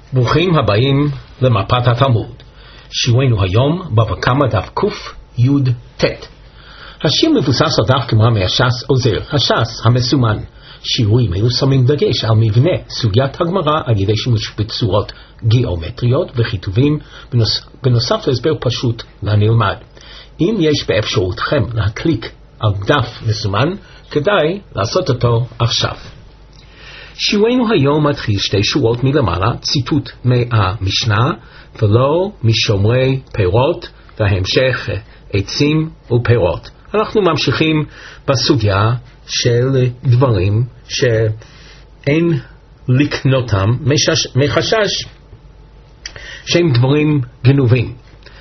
ברוכים הבאים למפת התלמוד. שיעורנו היום בבא קמא דף קי"ט. השיר מבוסס על דף גמרא מהש"ס עוזר, הש"ס המסומן. שיעורים אלו שמים דגש על מבנה סוגיית הגמרא על ידי שימוש בצורות גיאומטריות וכיתובים, בנוסף להסבר פשוט לנלמד. אם יש באפשרותכם להקליק על דף מסומן, כדאי לעשות אותו עכשיו. שיעורנו היום מתחיל שתי שורות מלמעלה, ציטוט מהמשנה, ולא משומרי פירות, וההמשך עצים ופירות. אנחנו ממשיכים בסוגיה של דברים שאין לקנותם מחשש שהם דברים גנובים.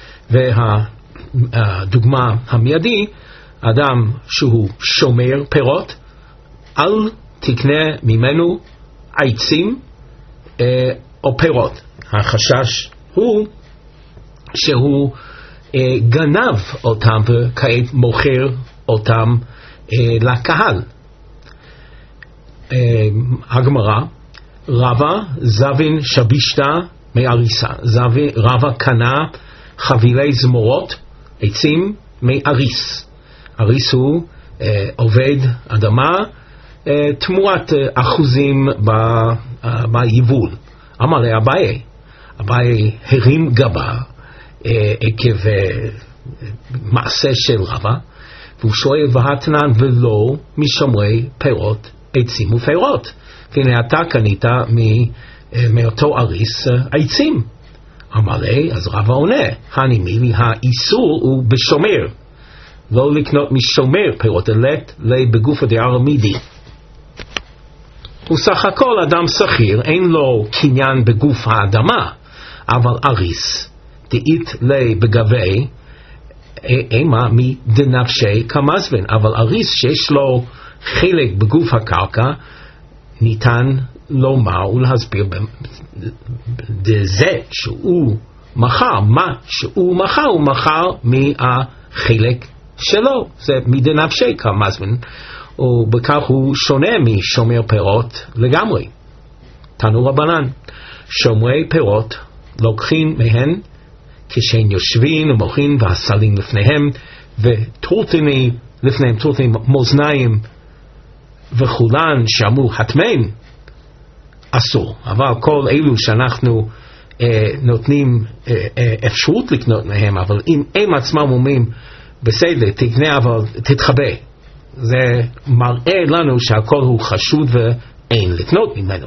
והדוגמה המיידי, אדם שהוא שומר פירות, אל תקנה ממנו עצים או פירות. החשש הוא שהוא גנב אותם וכעת מוכר אותם לקהל. הגמרא, רבא זבין שבישתא מאריסה. רבא קנה חבילי זמורות, עצים מאריס. אריס הוא עובד אדמה תמורת אחוזים ביבול. אמר לאביי, אביי הרים גבה עקב מעשה של רבא, והוא שואל והתנן ולא משומרי פירות עצים ופירות. והנה אתה קנית מאותו אריס עצים. אמר לי, אז רבא עונה, הנימי לי האיסור הוא בשומר, לא לקנות משומר פירות, אלא בגוף דערא מידי. וסך הכל אדם שכיר, אין לו קניין בגוף האדמה, אבל אריס דאית לי בגבי אימה מדנפשי כמזבן. אבל אריס שיש לו חלק בגוף הקרקע, ניתן לומר ולהסביר דזה שהוא מחר, מה שהוא מחר, הוא מחר מהחלק שלו, זה מדנפשי כמזבן, ובכך הוא שונה משומר פירות לגמרי. תנו רבנן, שומרי פירות לוקחים מהן כשהם יושבים ומוכרים והסלים לפניהם וטורטני לפניהם, טורטני מאזניים וכולן שאמרו התמן אסור. אבל כל אלו שאנחנו נותנים אפשרות לקנות מהם, אבל אם הם עצמם אומרים בסדר תקנה אבל תתחבא, זה מראה לנו שהכל הוא חשוד ואין לקנות ממנו.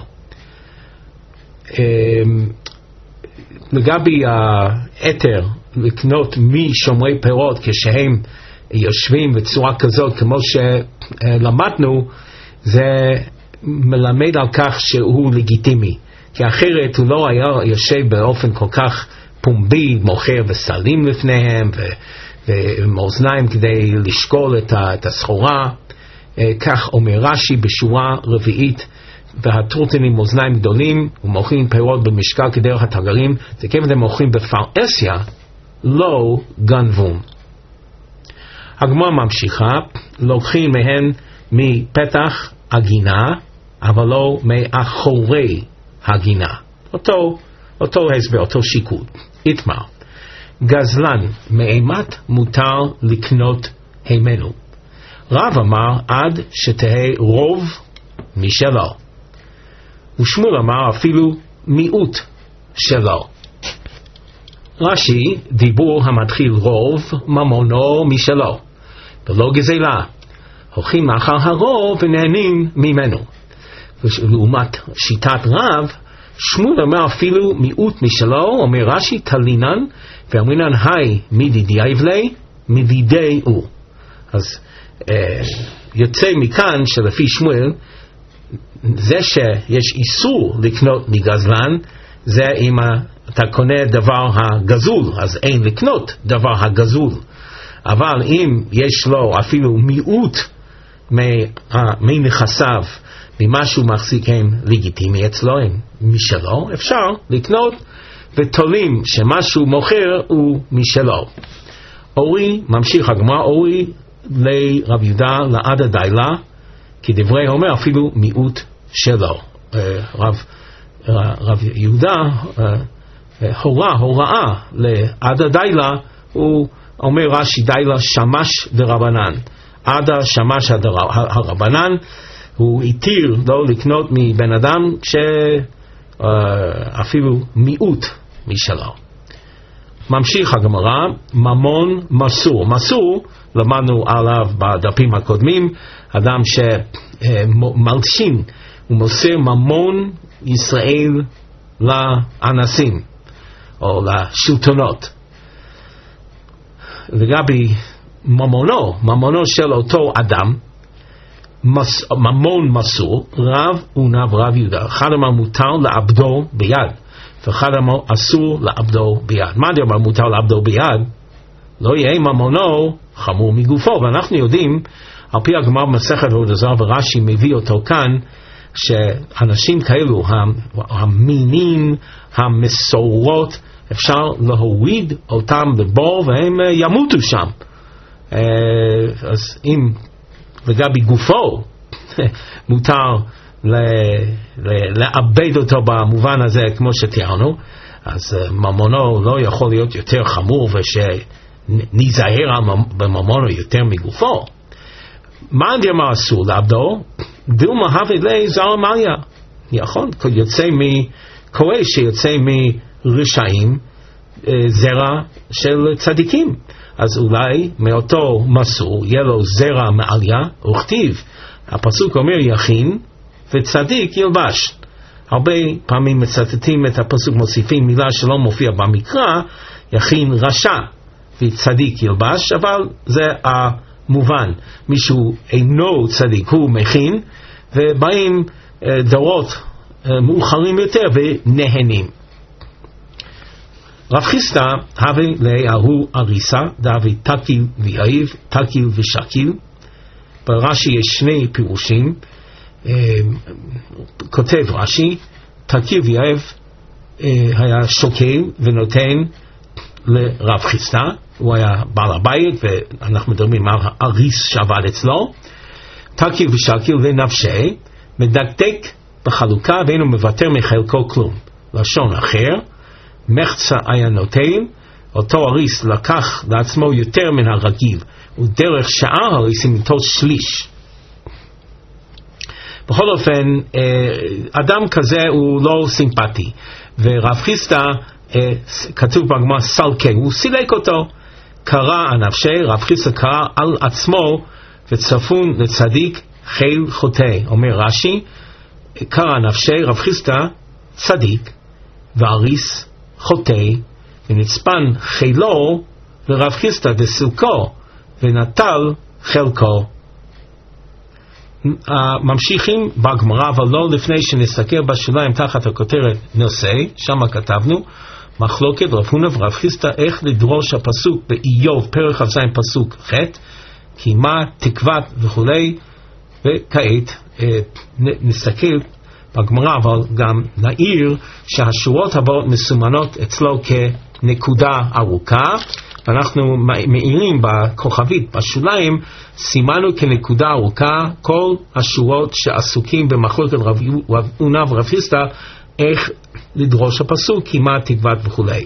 לגבי היתר לקנות משומרי פירות כשהם יושבים בצורה כזאת כמו שלמדנו, זה מלמד על כך שהוא לגיטימי, כי אחרת הוא לא היה יושב באופן כל כך פומבי, מוכר וסלים לפניהם ומאזניים כדי לשקול את הסחורה. כך אומר רש"י בשורה רביעית, והטורטנים מאזניים גדולים ומוכרים פירות במשקל כדרך התגרים, זה כיוון הם מוכרים בפרהסיה, לא גנבום. הגמרא ממשיכה, לוקחים מהן מפתח הגינה, אבל לא מאחורי הגינה. אותו הסבר, אותו שיקול. איתמר, גזלן מאימת מותר לקנות הימנו. רב אמר עד שתהא רוב משלו, ושמואל אמר אפילו מיעוט שלו. רש"י, דיבור המתחיל רוב ממונו משלו, ולא גזלה. הולכים אחר הרוב ונהנים ממנו. ולעומת שיטת רב, שמואל אמר אפילו מיעוט משלו. אומר רש"י, תלינן ואמרינן היי מדידי אבלי מדידי הוא. אז יוצא מכאן שלפי שמואל, זה שיש איסור לקנות מגזלן, זה אם אתה קונה דבר הגזול, אז אין לקנות דבר הגזול. אבל אם יש לו אפילו מיעוט מנכסיו, ממה שהוא מחזיק הם לגיטימי אצלו, הם משלו, אפשר לקנות, ותולים שמשהו מוכר הוא משלו. אורי, ממשיך הגמרא, אורי לרב יהודה לעד הדיילה, כי דברי אומר אפילו מיעוט שלו. רב רב יהודה הוראה לעדה דיילה, הוא אומר רש"י דיילה שמש דרבנן, עדה שמש הרבנן, הוא התיר לא לקנות מבן אדם שאפילו מיעוט משלו. ממשיך הגמרא, ממון מסור. מסור, למדנו עליו בדפים הקודמים, אדם שמלשין ומוסר ממון ישראל לאנסים או לשלטונות. לגבי ממונו של אותו אדם, ממון מסור, רב הונא ורב יהודה. אחד אמר מותר לעבדו ביד, ואחד אמר אסור לעבדו ביד. מה דבר מותר לעבדו ביד? לא יהיה ממונו חמור מגופו. ואנחנו יודעים, על פי הגמרא במסכת עבודה זרה, ורש"י מביא אותו כאן, שאנשים כאלו, המינים, המסורות, אפשר להוריד אותם לבור והם ימותו שם. אז אם לגבי גופו מותר לאבד אותו במובן הזה כמו שתיארנו, אז ממונו לא יכול להיות יותר חמור ושניזהר בממונו יותר מגופו. מה דמה אסור לעבדו? דילמה הווה לי זר מליה. נכון, יוצא מכהן שיוצא מרשעים זרע של צדיקים, אז אולי מאותו מסור יהיה לו זרע מעליה, וכתיב, הפסוק אומר יכין וצדיק ילבש. הרבה פעמים מצטטים את הפסוק, מוסיפים מילה שלא מופיע במקרא, יכין רשע וצדיק ילבש, אבל זה המובן, מישהו אינו צדיק הוא מכין, ובאים דורות מאוחרים יותר ונהנים. רב חיסדא הווה להוא אריסה דהווה תקיל ויעיב, תקיל ושקיל. ברש"י יש שני פירושים. כותב רש"י, תקיל ויעיב היה שוקל ונותן לרב חיסדא, הוא היה בעל הבית ואנחנו מדברים על אריס שעבד אצלו. תקיל ושקיל לנפשי, מדקדק בחלוקה ואינו מוותר מחלקו כלום. לשון אחר, מחצה היה נותן, אותו אריס לקח לעצמו יותר מן הרגיל, ודרך שאר הריסים ניטול שליש. בכל אופן, אדם כזה הוא לא סימפטי, ורב חיסדא כתוב בגמרא סלקי, הוא סילק אותו, קרא הנפשי, רב חיסדא קרא על עצמו וצפון לצדיק חיל חוטא. אומר רש"י, קרא נפשי, רב חיסדא צדיק ואריס חוטא, ונצפן חילו לרב חיסדא דסילקו ונטל חלקו. ממשיכים בגמרא, אבל לא לפני שנסתכל בשוליים תחת הכותרת נושא, שם כתבנו מחלוקת רב הונא ורב חיסדא איך לדרוש הפסוק באיוב פרק כ"ז פסוק ח', כי מה תקוות וכולי. וכעת נסתכל בגמרא, אבל גם נעיר שהשורות הבאות מסומנות אצלו כנקודה ארוכה, ואנחנו מעירים בכוכבית בשוליים, סימנו כנקודה ארוכה כל השורות שעסוקים במחלוקת רב הונא ורב חיסדא איך לדרוש הפסוק כי מה תקוות וכולי.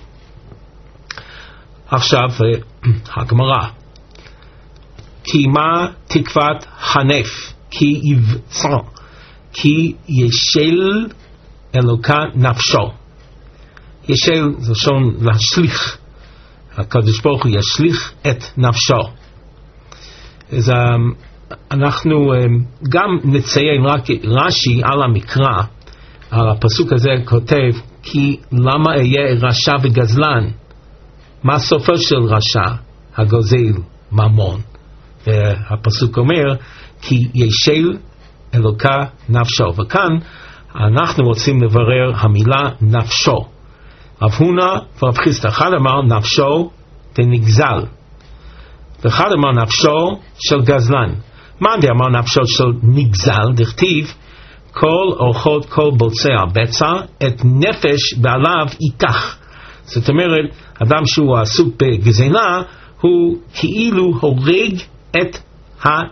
עכשיו הגמרא, כי מה תקוות הנף, כי יבצע, כי ישל אלוקה נפשו. ישל זה שון להשליך, הקדוש ברוך הוא ישליך את נפשו. אז אנחנו גם נציין רק רש"י על המקרא, על הפסוק הזה כותב, כי למה אהיה רשע וגזלן? מה סופו של רשע? הגוזל ממון. והפסוק אומר, כי ישל אלוקה נפשו. וכאן אנחנו רוצים לברר המילה נפשו. רב הונא ורב חיסדא, אחד אמר נפשו דנגזל, ואחד אמר נפשו של גזלן. מה אמר נפשו של נגזל? דכתיב כל אורחות כל בולצע בצע את נפש בעליו ייקח. זאת אומרת, אדם שהוא עסוק בגזלה הוא כאילו הורג את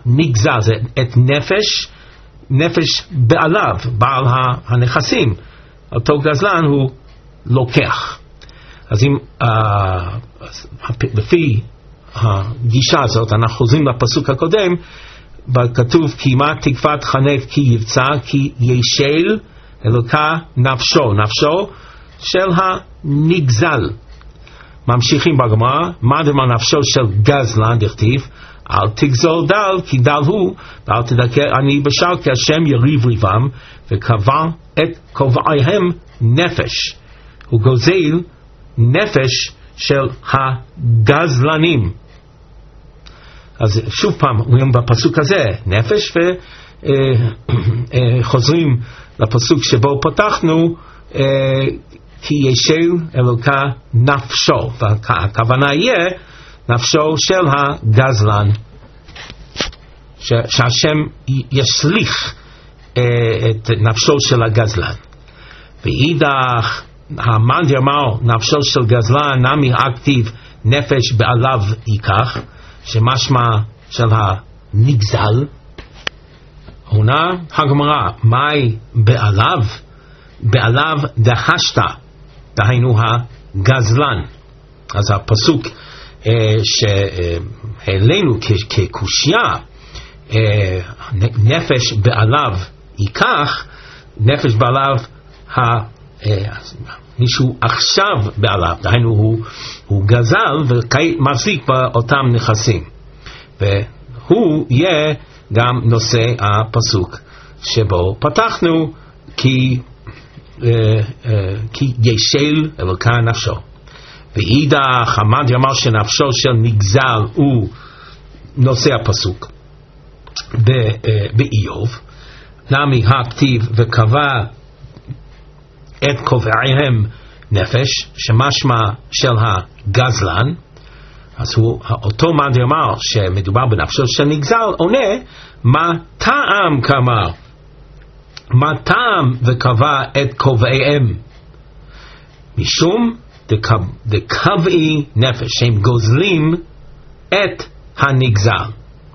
הנגזל, את נפש בעליו, בעל הנכסים. אותו גזלן הוא לוקח. אז אם לפי הגישה הזאת אנחנו חוזרים לפסוק הקודם, כתוב כי מה תקוות חנף כי יבצע כי ישל אלוקה נפשו, נפשו של הנגזל. ממשיכים בגמרא, מה דבר נפשו של גזלן דכתיב אל תגזול דל כי דל הוא ואל תדכא עני בשל כי השם יריב ריבם וקבע את כובעיהם נפש. הוא גוזל נפש של הגזלנים. אז שוב פעם רואים בפסוק הזה נפש, וחוזרים לפסוק שבו פתחנו כי ישל אלוקה נפשו, והכוונה יהיה נפשו של הגזלן, שהשם ישליך את נפשו של הגזלן. ואידך המאן דאמר נפשו של גזלן נמי אקטיב נפש בעליו ייקח, שמשמע של הנגזל. עונה הגמרא, מהי בעליו? בעליו דהשתא, דהיינו הגזלן. אז הפסוק שהעלינו כקושיה, נפש בעליו ייקח, נפש בעליו מישהו עכשיו בעליו, דהיינו הוא גזל ומחזיק באותם נכסים, והוא יהיה גם נושא הפסוק שבו פתחנו כי ישל אלוקה נפשו. ואידך המאן אמר שנפשו של נגזל הוא נושא הפסוק באיוב, נמי הכתיב וקבע את קובעיהם נפש, שמשמע של הגזלן. אז אותו מאן דאמר שמדובר בנפשו של נגזל עונה מה טעם כאמר, מה טעם וקבע את קובעיהם, משום דקבעי נפש, שהם גוזלים את הנגזל.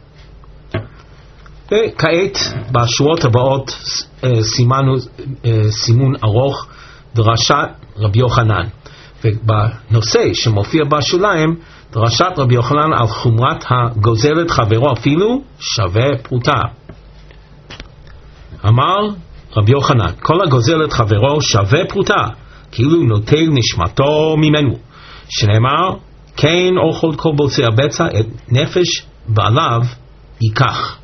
וכעת בשורות הבאות סימנו סימון ארוך דרשת רבי יוחנן, ובנושא שמופיע בשוליים דרשת רבי יוחנן על חומרת הגוזלת חברו אפילו שווה פרוטה. אמר רבי יוחנן, כל הגוזלת חברו שווה פרוטה, כאילו נוטל נשמתו ממנו, שנאמר כן אוכל כל בוצע בצע את נפש בעליו ייקח.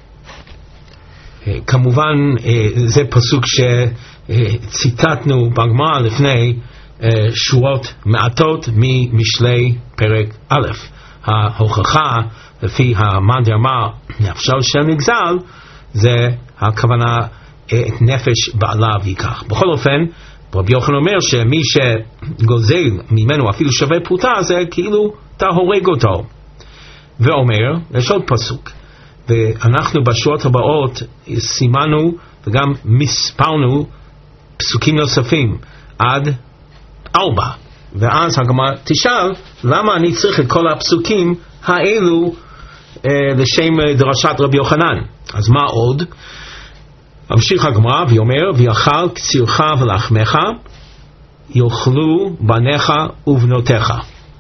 כמובן זה פסוק שציטטנו בגמרא לפני שורות מעטות ממשלי פרק א'. ההוכחה לפי המאן דאמר נפשו של נגזל זה הכוונה את נפש בעליו ייקח. בכל אופן רבי יוחנן אומר שמי שגוזל ממנו אפילו שווה פרוטה זה כאילו אתה הורג אותו. ואומר, יש עוד פסוק, ואנחנו בשורות הבאות סימנו וגם מספרנו פסוקים נוספים עד 4, ואז הגמרא תשאל למה אני צריך את כל הפסוקים האלו לשם דרשת רבי יוחנן. אז מה עוד? המשיך הגמרא ואומר ויאכל קצירך ולחמך יאכלו בניך ובנותיך.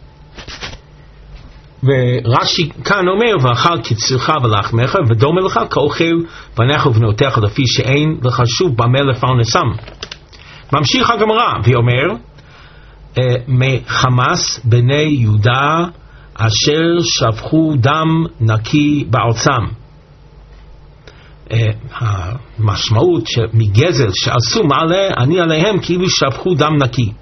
ורש"י כאן אומר ואכל קצירך ולחמך ודומה לך כאוכל בניך ובנותיך לפי שאין לך שוב במה לפרנסם. ממשיך הגמרא ואומר מחמס בני יהודה אשר שפכו דם נקי בארצם. המשמעות שמגזל שעשו מעלה אני עליהם כאילו שפכו דם נקי.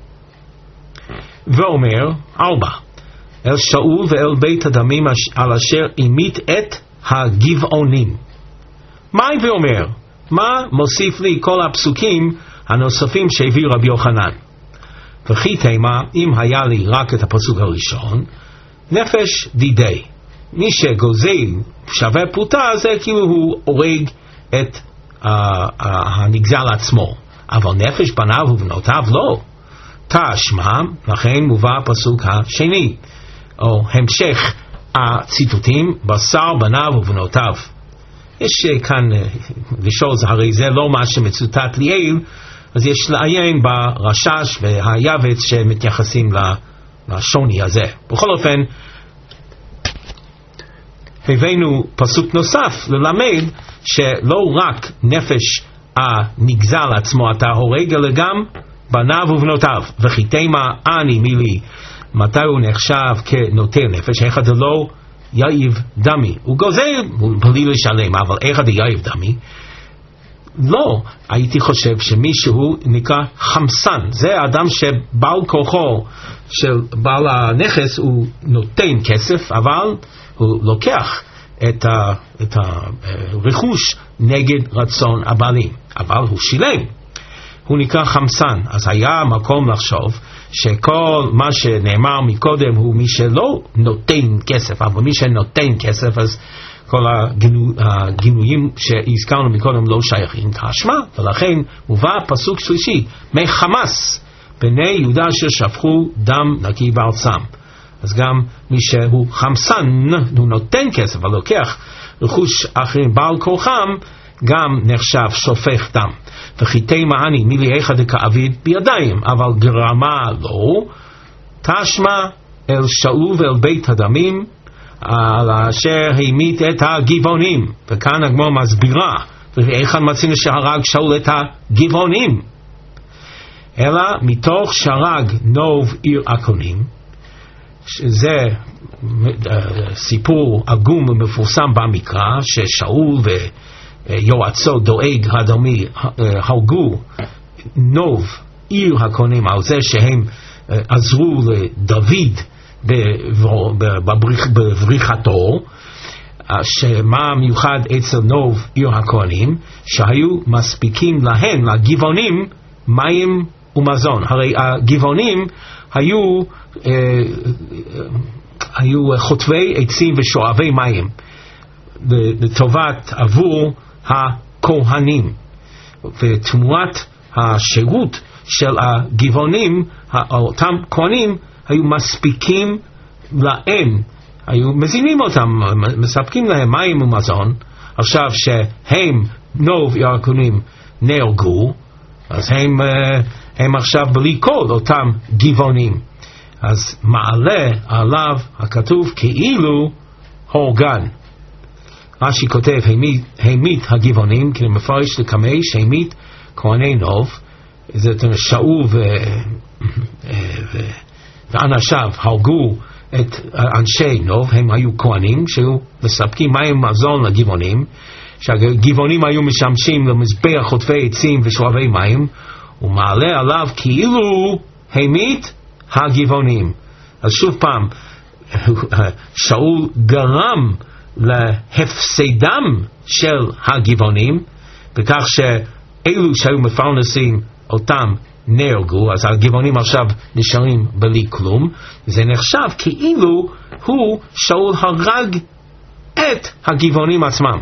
ואומר 4 אל שאול ואל בית הדמים על אשר אימית את הגבעונים. מה ואומר? מה מוסיף לי כל הפסוקים הנוספים שהביא רבי יוחנן? וכי תימה אם היה לי רק את הפסוק הראשון נפש דידי, מי שגוזל שווה פרוטה זה כאילו הוא הורג את הנגזל עצמו, אבל נפש בניו ובנותיו לא. תשמע, לכן מובא הפסוק השני או המשך הציטוטים בשר בניו ובנותיו. יש כאן לשאול, הרי זה לא מה שמצוטט ליאל, אז יש לעיין ברשש והיבץ שמתייחסים לשוני הזה. בכל אופן, הבאנו פסוק נוסף ללמד שלא רק נפש הנגזל עצמו אתה הורג, אלא גם בניו ובנותיו. וכי תימה אני מילי, מתי הוא נחשב כנוטל נפש? איך אתה לא יאיב דמי? הוא גוזל, הוא בלי לשלם, אבל איך אתה יאיב דמי? לא, הייתי חושב שמישהו נקרא חמסן, זה האדם שבעל כוחו של בעל הנכס, הוא נותן כסף, אבל הוא לוקח את הרכוש נגד רצון הבעלים, אבל הוא שילם, הוא נקרא חמסן. אז היה מקום לחשוב שכל מה שנאמר מקודם הוא מי שלא נותן כסף, אבל מי שנותן כסף, אז כל הגינויים שהזכרנו מקודם לא שייכים תשמע, ולכן מובא פסוק שלישי, מחמס בני יהודה ששפכו דם נקי בארצם. אז גם מי שהוא חמסן, הוא נותן כסף ולוקח רכוש אחרים בעל כוחם, גם נחשב שופך דם. וכי תימה אני מילי איכא דכעביד בידיים, אבל גרמה לו, תשמע אל שאול ואל בית הדמים, על אשר המית את הגבעונים. וכאן הגמרא מסבירה, ואיכא מצינו שהרג שאול את הגבעונים? אלא מתוך שהרג נוב עיר עכונים, שזה סיפור עגום ומפורסם במקרא, ששאול ויועצו דואג הדמי הרגו נוב עיר עכונים על זה שהם עזרו לדוד בבריחתו. שמה מיוחד אצל נוב עיר הכהנים? שהיו מספיקים להם, לגבעונים, מים ומזון. הרי הגבעונים היו חוטבי עצים ושואבי מים לטובת עבור הכהנים, ותמורת השירות של הגבעונים, אותם כהנים היו מספיקים להם, היו מזינים אותם, מספקים להם מים ומזון. עכשיו שהם נוב עיר הכהנים נהרגו, אז הם עכשיו בלי כל אותם גבעונים, אז מעלה עליו הכתוב כאילו הורגן. רש"י כותב המית הגבעונים, כי מפרש לקמי שהמית כהני נוב, זאת שאול ואנשיו הרגו את אנשי נוב, הם היו כהנים שהיו מספקים מים ומזון לגבעונים, שהגבעונים היו משמשים למזבח חוטבי עצים ושואבי מים, ומעלה עליו כאילו המית הגבעונים. אז שוב פעם, שאול גרם להפסדם של הגבעונים, בכך שאלו שהיו מפרנסים אותם נהרגו, אז הגבעונים עכשיו נשארים בלי כלום. זה נחשב כאילו הוא, שאול, הרג את הגבעונים עצמם.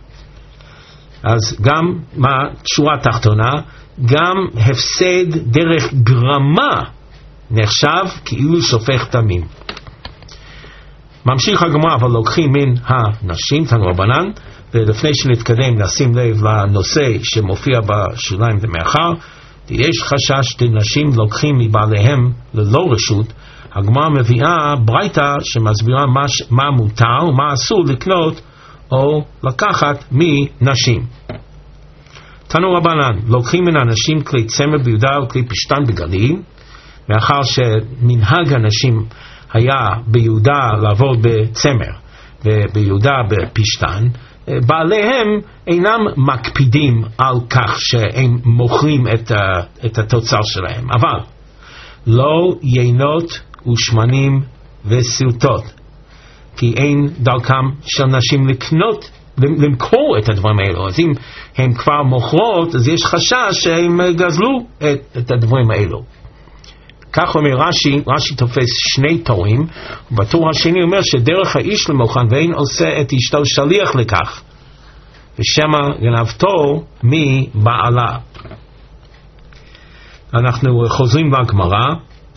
אז גם בשורה התחתונה, גם הפסד דרך גרמה נחשב כאילו שופך דמים. ממשיך הגמרא, אבל לוקחים מן הנשים, תנו רבנן, ולפני שנתקדם נשים לב לנושא שמופיע בשוליים ומאחר, יש חשש שנשים לוקחים מבעליהם ללא רשות. הגמרא מביאה ברייתא שמסבירה מה מותר ומה אסור לקנות או לקחת מנשים. תנו רבנן, לוקחים מן הנשים כלי צמר ביהודה וכלי פשתן בגליל, מאחר שמנהג הנשים היה ביהודה לעבוד בצמר וביהודה בפשתן, בעליהם אינם מקפידים על כך שהם מוכרים את התוצר שלהם, אבל לא יינות ושמנים וסרטות, כי אין דרכם של נשים למכור את הדברים האלו. אז אם הם כבר מוכרות, אז יש חשש שהם גזלו את הדברים האלו. כך אומר רש"י תופס שני תורים, ובתור השני אומר שדרך האיש למוכן ואין עושה את אשתו שליח לכך, ושמא גנבתו מבעלה. אנחנו חוזרים לגמרא,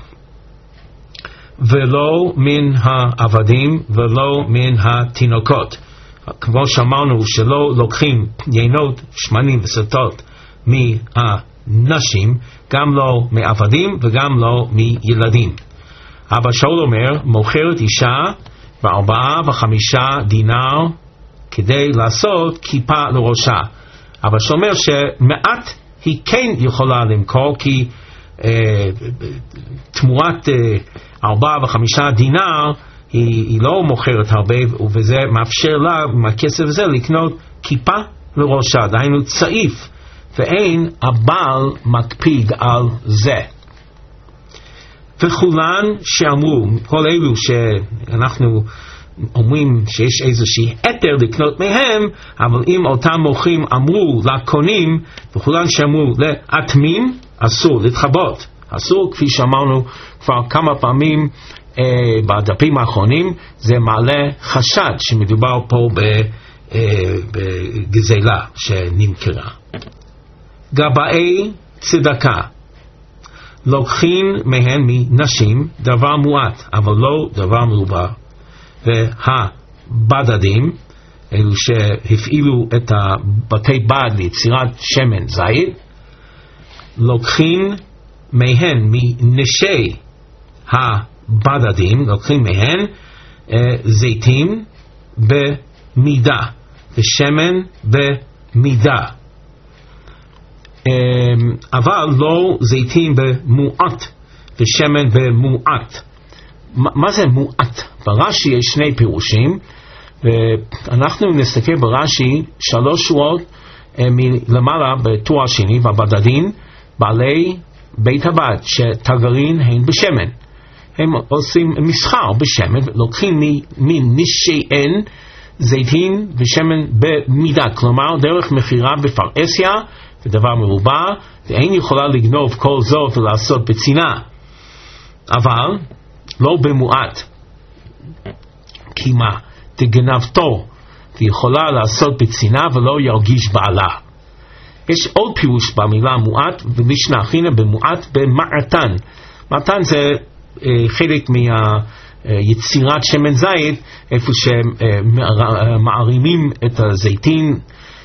ולא מן העבדים ולא מן התינוקות. כמו שאמרנו שלא לוקחים יינות, שמנים וסרטות מנשים, גם לא מעבדים וגם לא מילדים. אבא שאול אומר, מוכרת אישה ב4 ו5 דינר כדי לעשות כיפה לראשה. אבל שאומר שמעט היא כן יכולה למכור, כי תמורת 4 ו5 דינר היא לא מוכרת הרבה, וזה מאפשר לה מהכסף הזה לקנות כיפה לראשה, דהיינו צעיף, ואין הבעל מקפיד על זה. וכולן שאמרו, כל אלו שאנחנו אומרים שיש איזושהי היתר לקנות מהם, אבל אם אותם מוכרים אמרו לקונים, וכולן שאמרו לאטמים, אסור להתחבות, אסור, כפי שאמרנו כבר כמה פעמים בדפים האחרונים, זה מעלה חשד שמדובר פה בגזלה שנמכרה. גבאי צדקה, לוקחים מהן מנשים דבר מועט, אבל לא דבר מרובה. והבדדים, אלו שהפעילו את הבתי בד ליצירת שמן זית, לוקחים מהן מנשי הבדדים, לוקחים מהן זיתים במידה ושמן במידה, אבל לא זיתים במועט ושמן במועט. מה זה מועט? ברש"י יש שני פירושים, ואנחנו נסתכל ברש"י 3 שורות מלמעלה בטור השני, והבדדים בעלי בית הבד שתגרין הן בשמן, הם עושים מסחר בשמן, לוקחים מנשיהן זיתים ושמן במידה, כלומר דרך מחירה בפרהסיה ודבר מרובע, ואין יכולה לגנוב כל זאת ולעשות בצינה, אבל לא במועט, כי מה? תגנבתו ויכולה לעשות בצינה ולא ירגיש בעלה. יש עוד פירוש במילה מועט, ומשנה הכינה במועט במעטן. מעטן זה חלק מהיצירת שמן זית, איפה שמערימים את הזיתים,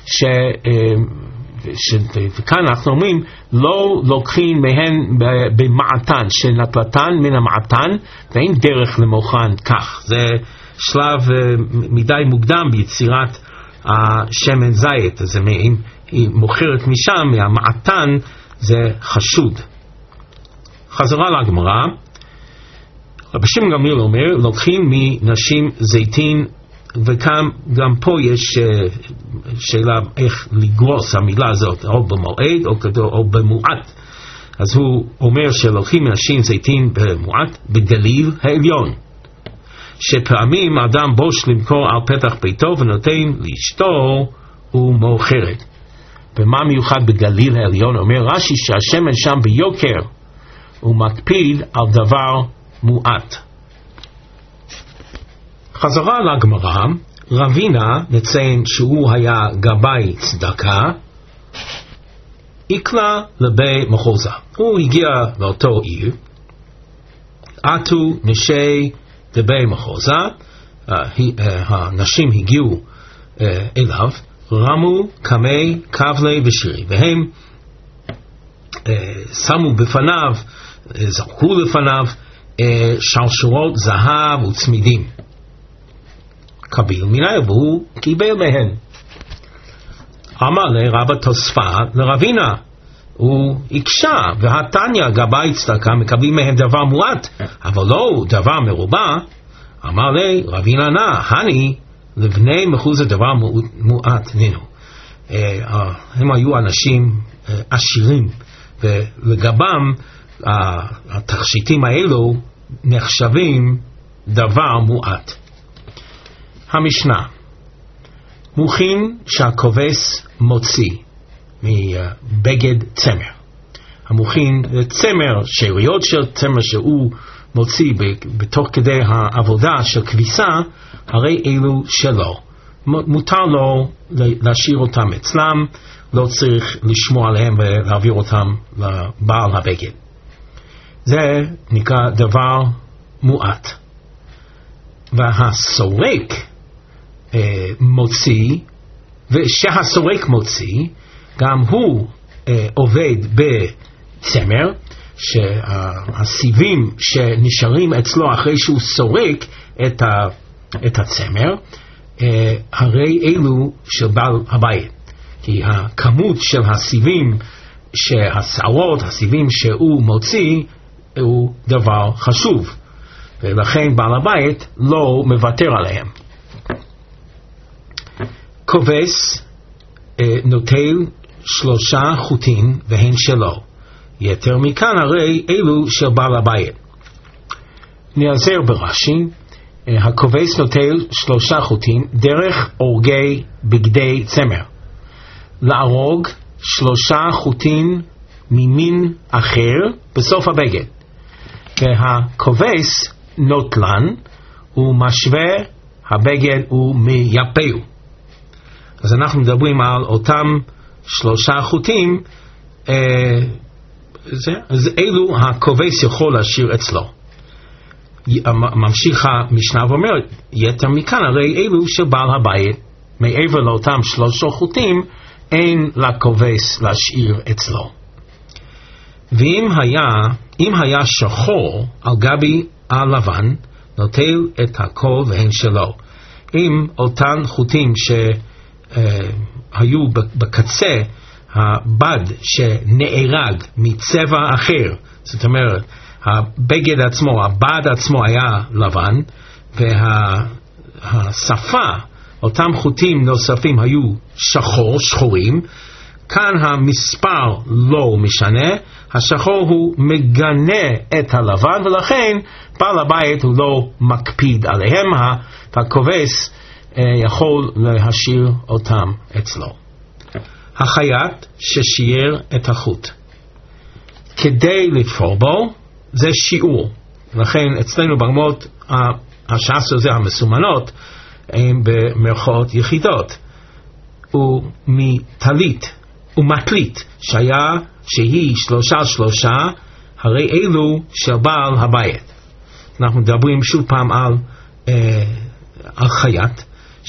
וכאן אנחנו אומרים לא לוקחים מהן במעטן, שנטלתן מן המעטן, ואין דרך למוכן כך. זה שלב מדי מוקדם ביצירת השמן זית, אז אם היא מוכרת משם, מהמעטן, זה חשוד. חזרה לגמרא, רבי שמעון גמליאל אומר, לוקחים מנשים זיתים, וגם פה יש שאלה איך לגרוס המילה הזאת, או במועד או במועט. אז הוא אומר שלוקחים מנשים זיתים במועט בגליל העליון, שפעמים אדם בוש למכור על פתח ביתו ונותן לאשתו ומוכרת. ומה מיוחד בגליל העליון? אומר רש"י שהשמן שם ביוקר, הוא מקפיד על דבר מועט. חזרה לגמרא, רבינה נציין שהוא היה גבאי צדקה, איקלה לבי מחוזה. הוא הגיע לאותו עיר, עטו נשי לבי מחוזה, הנשים הגיעו אליו, רמו קמי קבלי ושירי, והם שמו בפניו, זרקו לפניו שרשורות זהב וצמידים. קביל מנהל, והוא קיבל מהן. אמר לרבא תוספת לרבינה, הוא הקשה, והתניא גבאי צדקה מקבלים מהם דבר מועט, אבל לא דבר מרובע. אמר לי רבינה נא, הני לבני מחוזה דבר מועט נינו. הם היו אנשים עשירים, ולגבם התכשיטים האלו נחשבים דבר מועט. המשנה, מוכין שהכובס מוציא מבגד צמר. המוכין צמר, שאריות של צמר שהוא מוציא בתוך כדי העבודה של כביסה, הרי אלו שלו. מותר לו להשאיר אותם אצלם, לא צריך לשמוע עליהם ולהעביר אותם לבעל הבגד. זה נקרא דבר מועט. והסורק מוציא, ושהסורק מוציא, גם הוא עובד בצמר, שהסיבים שנשארים אצלו אחרי שהוא סורק את הצמר, הרי אלו של בעל הבית. כי הכמות של הסיבים, שהשערות, הסיבים שהוא מוציא, הוא דבר חשוב, ולכן בעל הבית לא מוותר עליהם. כובס נוטל 3 חוטים והן שלו. יתר מכאן הרי אלו של בעל הבית. נעזר ברש"י, הכובס נוטל 3 חוטים דרך אורגי בגדי צמר. להרוג 3 חוטים ממין אחר בסוף הבגד. והכובס נוטלן ומשווה הבגד ומייפהו. אז אנחנו מדברים על אותם 3 חוטים, אז אלו הכובס יכול להשאיר אצלו. ממשיך המשנה ואומרת, יתר מכאן הרי אלו של בעל הבית, מעבר לאותם 3 חוטים, אין לכובס להשאיר אצלו. ואם היה שחור על גבי הלבן, נוטל את הכל והן שלו. אם אותן חוטים שהיו בקצה הבד שנערג מצבע אחר, זאת אומרת הבגד עצמו, הבד עצמו היה לבן, והשפה, אותם חוטים נוספים היו שחורים, כאן המספר לא משנה, השחור הוא מגנה את הלבן, ולכן בעל הבית הוא לא מקפיד עליהם, והכובס יכול להשאיר אותם אצלו. החייט ששייר את החוט, כדי לתפור בו, זה שיעור. לכן אצלנו ברמות הש"ס הזה המסומנות הם במרכאות יחידות. ומטלית ומטלית שהיא 3, הרי אלו של בעל הבית. אנחנו מדברים שוב פעם על חייט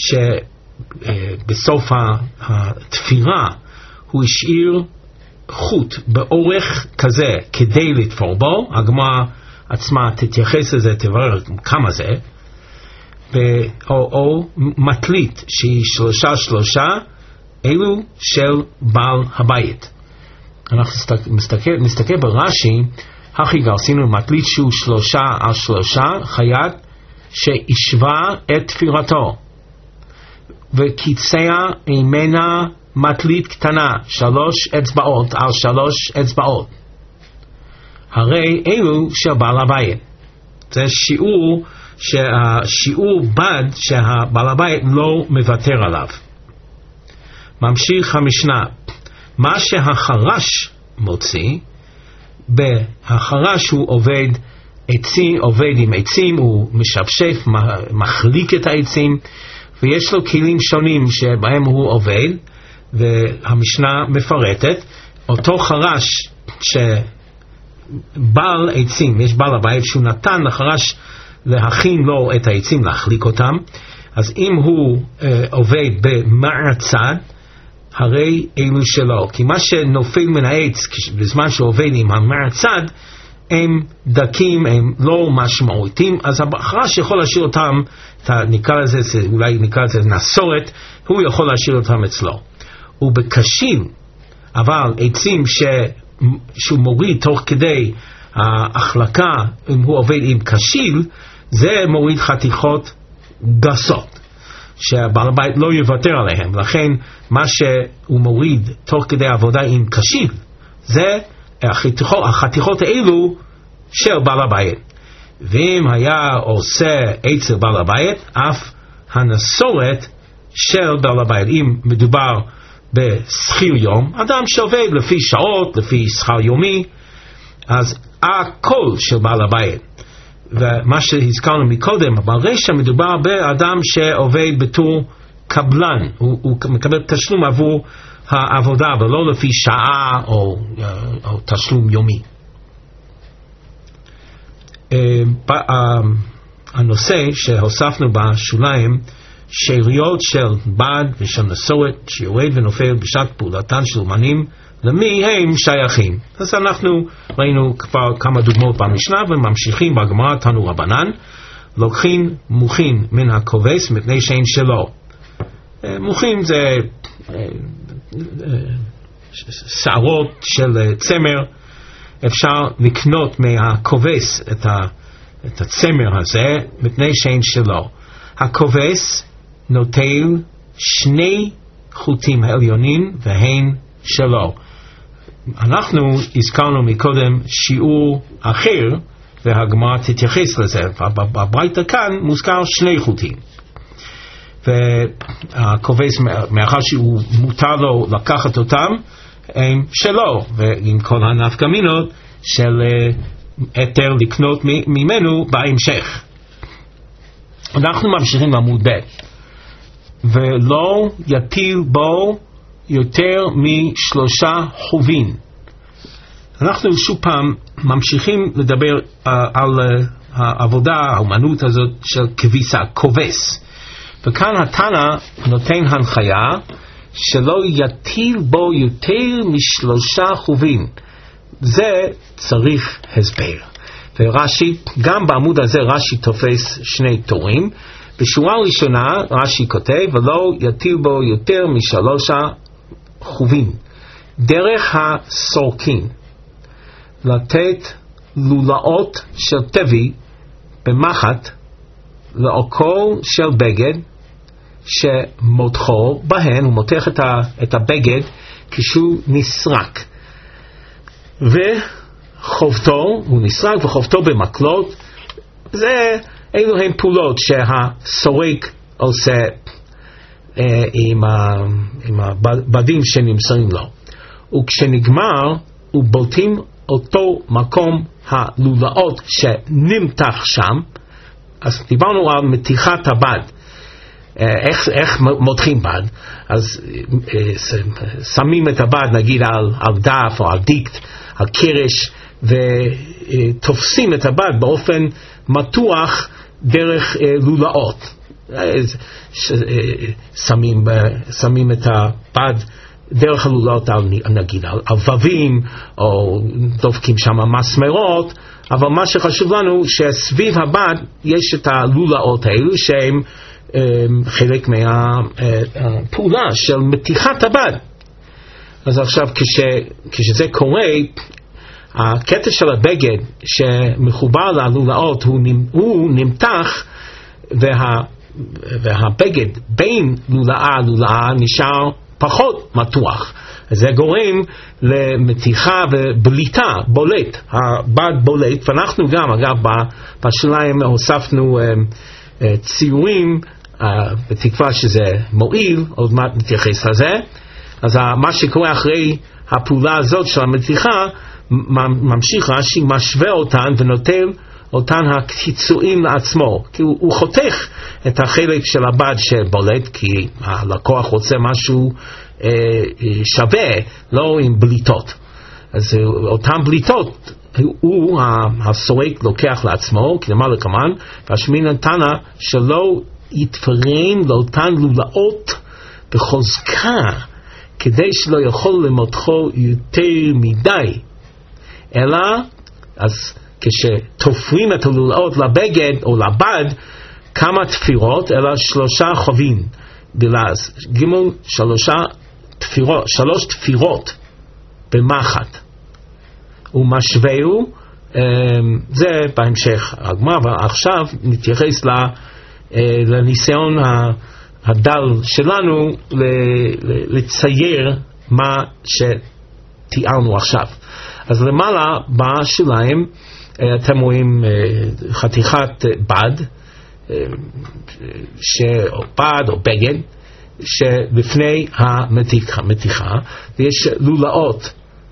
שבסוף התפירה הוא השאיר חוט באורך כזה כדי לתפור בו. הגמרא עצמה תתייחס לזה, תברר כמה זה. או מטלית שהיא 3, אלו של בעל הבית. אנחנו נסתכל ברש"י, הכי גרסינו מטלית שהוא 3 חייט שהשווה את תפירתו וקיצע ממנה מטלית קטנה 3 אצבעות על 3 אצבעות, הרי אלו של בעל הבית. זה שיעור בד שהבעל הבית לא מוותר עליו. ממשיך המשנה, מה שהחרש מוציא, בהחרש הוא עובד עם עצים, הוא משפשף, מחליק את העצים, ויש לו כלים שונים שבהם הוא עובד, והמשנה מפרטת, אותו חרש שבעל עצים, יש בעל הבית שהוא נתן לחרש להכין לו את העצים, להחליק אותם, אז אם הוא עובד במעצד, הרי אלו שלו, כי מה שנופל מן העץ בזמן שעובד עם המעצד הם דקים, הם לא משמעותיים, אז החרש יכול להשאיר אותם, אולי נקרא לזה נסורת, הוא יכול להשאיר אותם אצלו. ובקשים, אבל עצים שהוא מוריד תוך כדי ההחלקה, אם הוא עובד עם קשיל, זה מוריד חתיכות גסות שהבעל הבית לא יוותר עליהם. לכן מה שהוא מוריד תוך כדי עבודה עם קשיל, זה החתיכות האלו של בעל הבית. ואם היה עושה אצל בעל הבית, אף הנסורת של בעל הבית. אם מדובר בשכיר יום, אדם שעובד לפי שעות, לפי שכר יומי, אז הכל של בעל הבית. ומה שהזכרנו מקודם, ברשע מדובר באדם שעובד בתור קבלן, הוא מקבל תשלום עבור העבודה, ולא לפי שעה או תשלום יומי. הנושא שהוספנו בשוליים, שאריות של בד ושל נסורת שיורד ונופל בשעת פעולתן של אומנים למי הם שייכים. אז אנחנו ראינו כבר כמה דוגמאות במשנה וממשיכים בגמרא תנו רבנן. לוקחים מוחין מן הכובס מפני שאין שלו. מוחין זה שערות של צמר. אפשר לקנות מהכובס את הצמר הזה מפני שאין שלו. הכובס נוטל 2 חוטים העליונים והן שלו. אנחנו הזכרנו מקודם שיעור אחר והגמרא תתייחס לזה. בברייתא כאן מוזכר 2 חוטים. והכובס מאחר שהוא מותר לו לקחת אותם הם שלו, ועם כל הנפקא מינות של היתר לקנות ממנו בהמשך. אנחנו ממשיכים לעמוד ב' ולא יטיל בו יותר מ3 חובין. אנחנו שוב פעם ממשיכים לדבר על העבודה, האומנות הזאת של כביסה, כובס. וכאן התנא נותן הנחיה שלא יטיל בו יותר מ3 חובין. זה צריך הסבר. ורש"י, גם בעמוד הזה רש"י תופס 2 תורים. בשורה ראשונה רש"י כותב ולא יטיל בו יותר מ3 חובין. דרך הסורקין לתת לולאות של טבי במחט לאורכו של בגד שמותחו בהן, הוא מותח את הבגד כשהוא נסרק, וחובתו, הוא נסרק וחובתו במקלות. אלו הן פעולות שהסורק עושה עם הבדים שנמסרים לו. וכשנגמר ובולטים אותו מקום הלולאות שנמתח שם. אז דיברנו על מתיחת הבד, איך מותחים בד. אז שמים את הבד נגיד על דף או על דיקט, על קרש, ותופסים את הבד באופן מתוח דרך לולאות. שמים את הבד דרך הלולאות נגיד על ווים, או דופקים שם מסמרות. אבל מה שחשוב לנו שסביב הבד יש את הלולאות האלו שהם חלק מהפעולה של מתיחת הבד. אז עכשיו כשזה קורה, הקטע של הבגד שמחובר ללולאות הוא נמתח, והבגד בין לולאה נשאר פחות מתוח. זה גורם למתיחה ובליטה, בולט, הבד בולט. ואנחנו גם, אגב, בשוליים הוספנו ציורים, בתקווה שזה מועיל, עוד מעט נתייחס לזה. אז מה שקורה אחרי הפעולה הזאת של המתיחה, ממשיך רש"י, משווה אותן ונוטל אותן הקציצועים לעצמו, כי הוא חותך את החלק של הבד שבולט, כי הלקוח רוצה משהו שווה, לא עם בליטות. אז אותן בליטות הוא הסורק לוקח לעצמו, כי למעלה כמן, והשמינן תנא שלא יתפרם לאותן לולאות בחוזקה, כדי שלא יכול למותחו יותר מדי, אלא אז כשתופרים את הלולאות לבגד או לבד, כמה תפירות, אלא 3 חובין בלעז, גימול 3 תפירות במחט, ומשווהו. זה בהמשך הגמרא, ועכשיו נתייחס לניסיון הדל שלנו לצייר מה שתיארנו עכשיו. אז למעלה בשוליים אתם רואים חתיכת בד, בד או בגד, שלפני המתיחה, ויש לולאות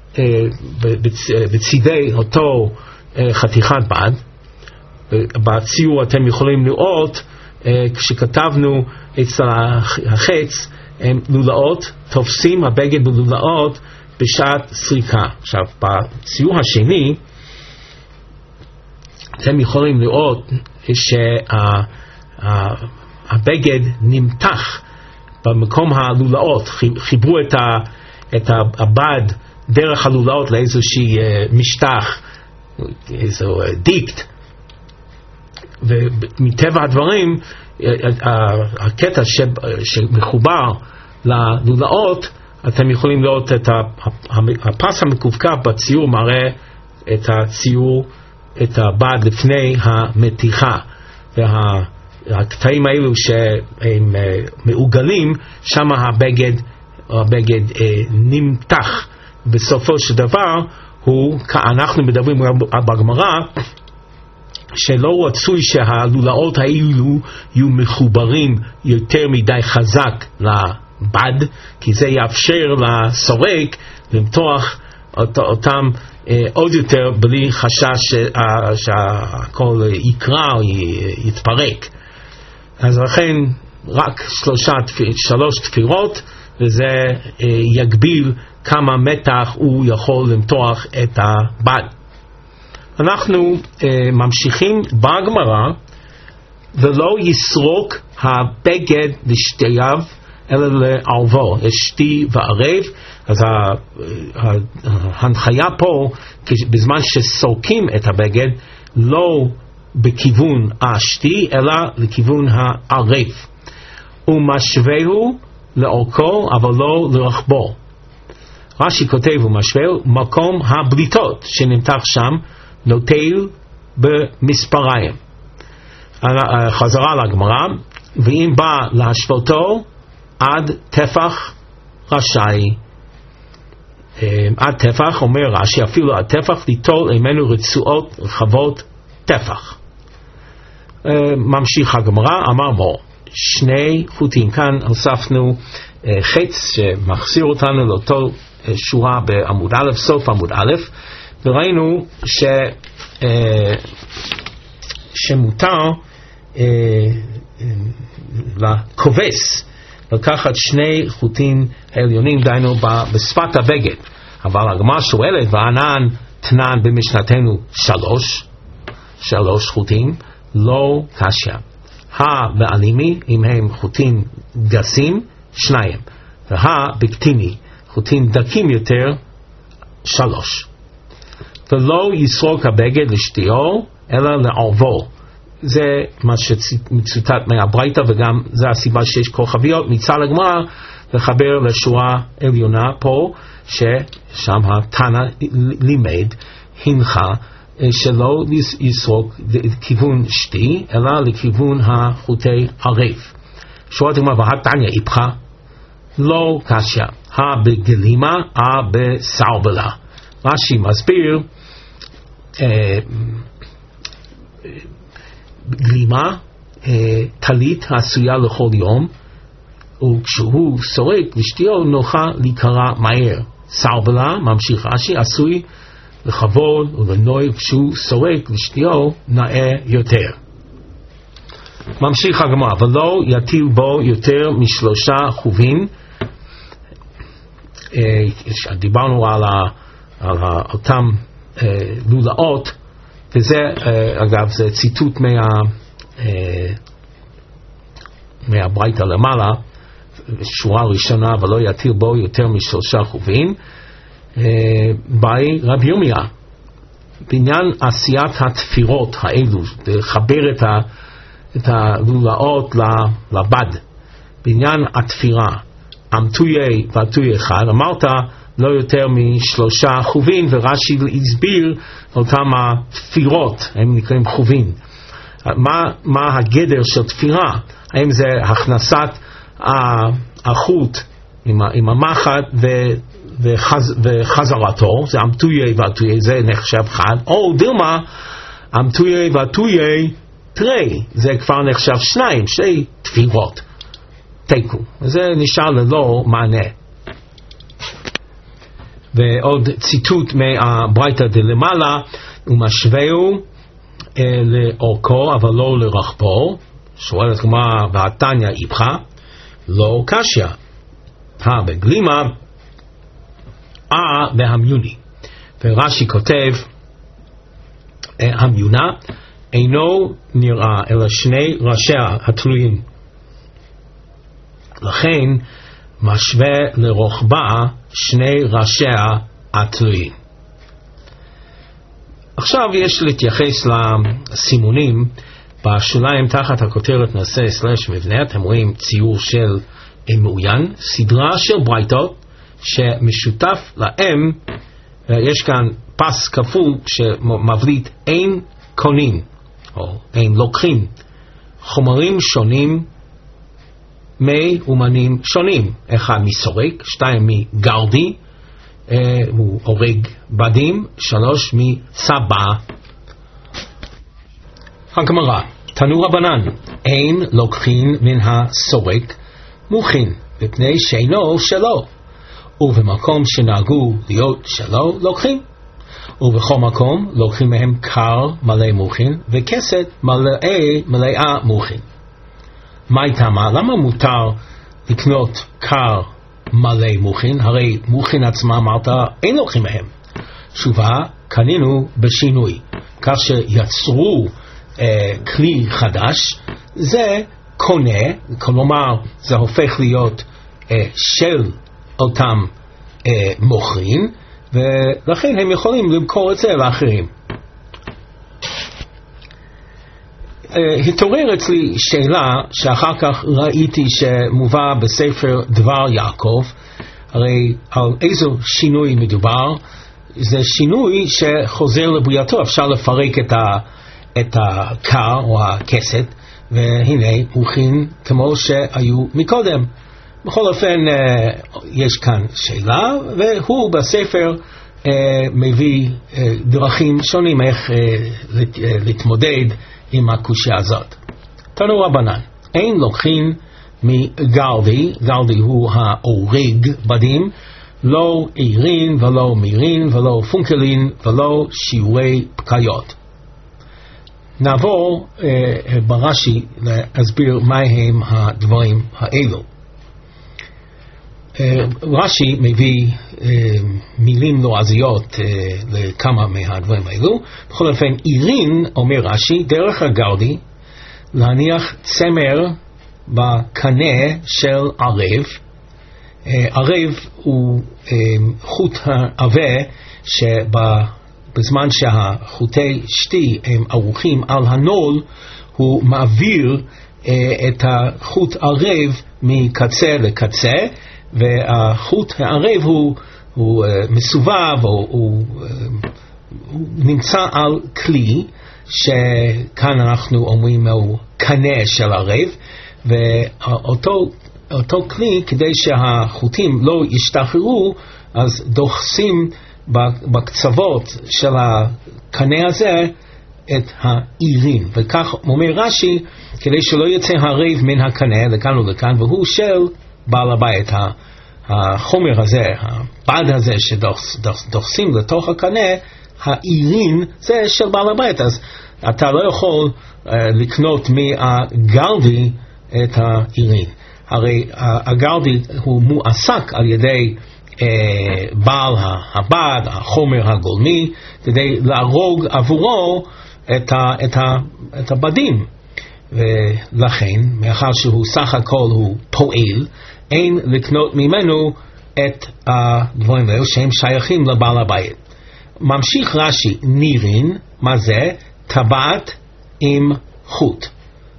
בצידי אותו חתיכת בד. בציור אתם יכולים לראות, כשכתבנו אצל החץ, לולאות, תופסים הבגד בלולאות בשעת סריקה. עכשיו, בציור השני, אתם יכולים לראות שהבגד נמתח במקום הלולאות, חיברו את הבד דרך הלולאות לאיזושהי משטח, איזו דיקט, ומטבע הדברים הקטע שמחובר ללולאות, אתם יכולים לראות את הפס המקווקו בציור מראה את הציור, את הבד לפני המתיחה, והקטעים האלו שהם מעוגלים, שם הבגד נמתח. בסופו של דבר אנחנו מדברים בגמרא שלא רצוי שהלולאות האלו יהיו מחוברים יותר מדי חזק לבד, כי זה יאפשר לסורק למתוח אותם עוד יותר בלי חשש שהכל יקרע או יתפרק. אז לכן רק 3 תפירות, וזה יגביל כמה מתח הוא יכול למתוח את הבד. אנחנו ממשיכים בגמרא, ולא יסרוק הבגד לשתיו אלא לערבו. יש שתי וערב, אז ההנחיה פה, בזמן שסורקים את הבגד, לא בכיוון השתי אלא לכיוון הערב. ומשווהו לאורכו אבל לא לרחבו. רש"י כותב ומשווהו מקום הבליטות שנמתח שם נוטל במספריים. חזרה לגמרא, ואם בא להשוותו עד טפח רשאי. עד טפח אומר רש"י, אפילו עד טפח ליטול ממנו רצועות רחבות טפח. ממשיך הגמרא, אמר בו 2 חוטים. כאן הוספנו חץ שמחזיר אותנו לאותו שורה בעמוד א', סוף עמוד א', וראינו שמותר לכובס לקחת 2 חוטים עליונים, דיינו בשפת הבגד. אבל הגמרא שואלת, וענן תנן במשנתנו 3 חוטים, לא קשיא. הבעלימי, אם הם חוטים גסים, 2, והבקטיני, חוטים דקים יותר, 3. ולא יסרוק הבגד לשתיו, אלא לערבו. זה מה שמצוטט מהברייתא, וגם זה הסיבה שיש כוכביות מצד הגמרא לחבר לשורה עליונה פה, ששם התנא לימד, הנחה, שלא יסרוק לכיוון שתי, אלא לכיוון החוטי ערב. שורת הגמרא, והתניא איפכא, לא קשיא, בגלימה, בסרבלה. רש"י מסביר, גלימה, טלית העשויה לכל יום, וכשהוא סורק לשתיו נוחה להיקרע מהר. סרבלה, ממשיך רש"י, עשוי לכבוד ולנוי, כשהוא סורק לשתיו נאה יותר. ממשיך הגמרא, ולא יטיל בו יותר מ3 חובים. דיברנו על אותם לולאות, וזה אגב זה ציטוט מהברייתא למעלה, שורה ראשונה, ולא יטיל בו יותר מ3 חובים. באי רבי ירמיה, בעניין עשיית התפירות האלו, לחבר את הלולאות לבד, בעניין התפירה, אמתויי ועתוי אחד, אמרת לא יותר מ3 חובים, ורש"י הסביר אותם התפירות, הם נקראים חובים. מה הגדר של תפירה? האם זה הכנסת החוט עם המחט וחזרתו, זה אמתויי ועתוי, זה נחשב חד, או דילמה, אמתויי ועתוי תרי, זה כבר נחשב 2 תפירות, תיקו, זה נשאר ללא מענה. ועוד ציטוט מהברייתא דלמעלה, ומשווהו לאורכו אבל לא לרחבו. שואלת הגמרא, והתניא איפכא, לא קשיא, בגלימה, בהמיוני. ורש"י כותב, המיונה אינו נראה אלא 2 ראשיה התלויים, לכן משווה לרוחבה 2 ראשיה התלויים. עכשיו יש להתייחס לסימונים בשוליים תחת הכותרת נושא / מבנה. אתם רואים ציור של מעוין, סדרה של ברייתות שמשותף להם, יש כאן פס כפול שמבליט אין קונים או אין לוקחים חומרים שונים מאומנים שונים, אחד מסורק, 2 מגרדי, הוא הורג בדים, 3 מצבא. הגמרא, תנו רבנן, אין לוקחין מן הסורק מוכין, מפני שאינו שלו, ובמקום שנהגו להיות שלו לוקחים, ובכל מקום לוקחים מהם קר מלא מוכין וכסת מלאה מוכין. מה איתמה? למה מותר לקנות קר מלא מוכין? הרי מוכין עצמה אמרת אין לוקחים מהם. תשובה, קנינו בשינוי, כך שיצרו כלי חדש, זה קונה, כלומר זה הופך להיות של אותם מוכרים, ולכן הם יכולים למכור את זה לאחרים. התעורר אצלי שאלה שאחר כך ראיתי שמובא בספר דבר יעקב, הרי על איזו שינוי מדובר? זה שינוי שחוזר לבריאתו, אפשר לפרק את הקר או הכסת, והנה מוכין כמו שהיו מקודם. בכל אופן יש כאן שאלה, והוא בספר מביא דרכים שונים איך להתמודד עם הקושיה הזאת. תנו רבנן, אין לוקחין מגרדי, גרדי הוא ההורג בדים, לא עירין ולא מירין ולא פונקלין ולא שיעורי פקיות. נעבור ברש"י להסביר מהם הדברים האלו. רש"י מביא מילים לועזיות לכמה מהדברים האלו. בכל אופן, עירין, אומר רש"י, דרך הגרדי להניח צמר בקנה של ערב. ערב הוא חוט העבה שבזמן שהחוטי שתי הם ערוכים על הנול, הוא מעביר את החוט ערב מקצה לקצה, והחוט הערב הוא מסובב, הוא נמצא על כלי שכאן אנחנו אומרים הוא קנה של ערב, ואותו כלי, כדי שהחוטים לא ישתחררו, אז דוחסים בקצוות של הקנה הזה את העירין, וכך אומר רש"י, כדי שלא יצא הערב מן הקנה לכאן ולכאן, והוא של בעל הבית. החומר הזה, הבד הזה שדוחסים לתוך הקנה, העירין, זה של בעל הבית. אז אתה לא יכול לקנות מהגרדי את העירין. הרי הגרדי הוא מועסק על ידי בעל הבד, החומר הגולמי, כדי להרוג עבורו את הבדים. ולכן, מאחר שהוא סך הכל הוא פועל, אין לקנות ממנו את הדברים האלה שהם שייכים לבעל הבית. ממשיך רש"י, נירין, מה זה? טבעת עם חוט.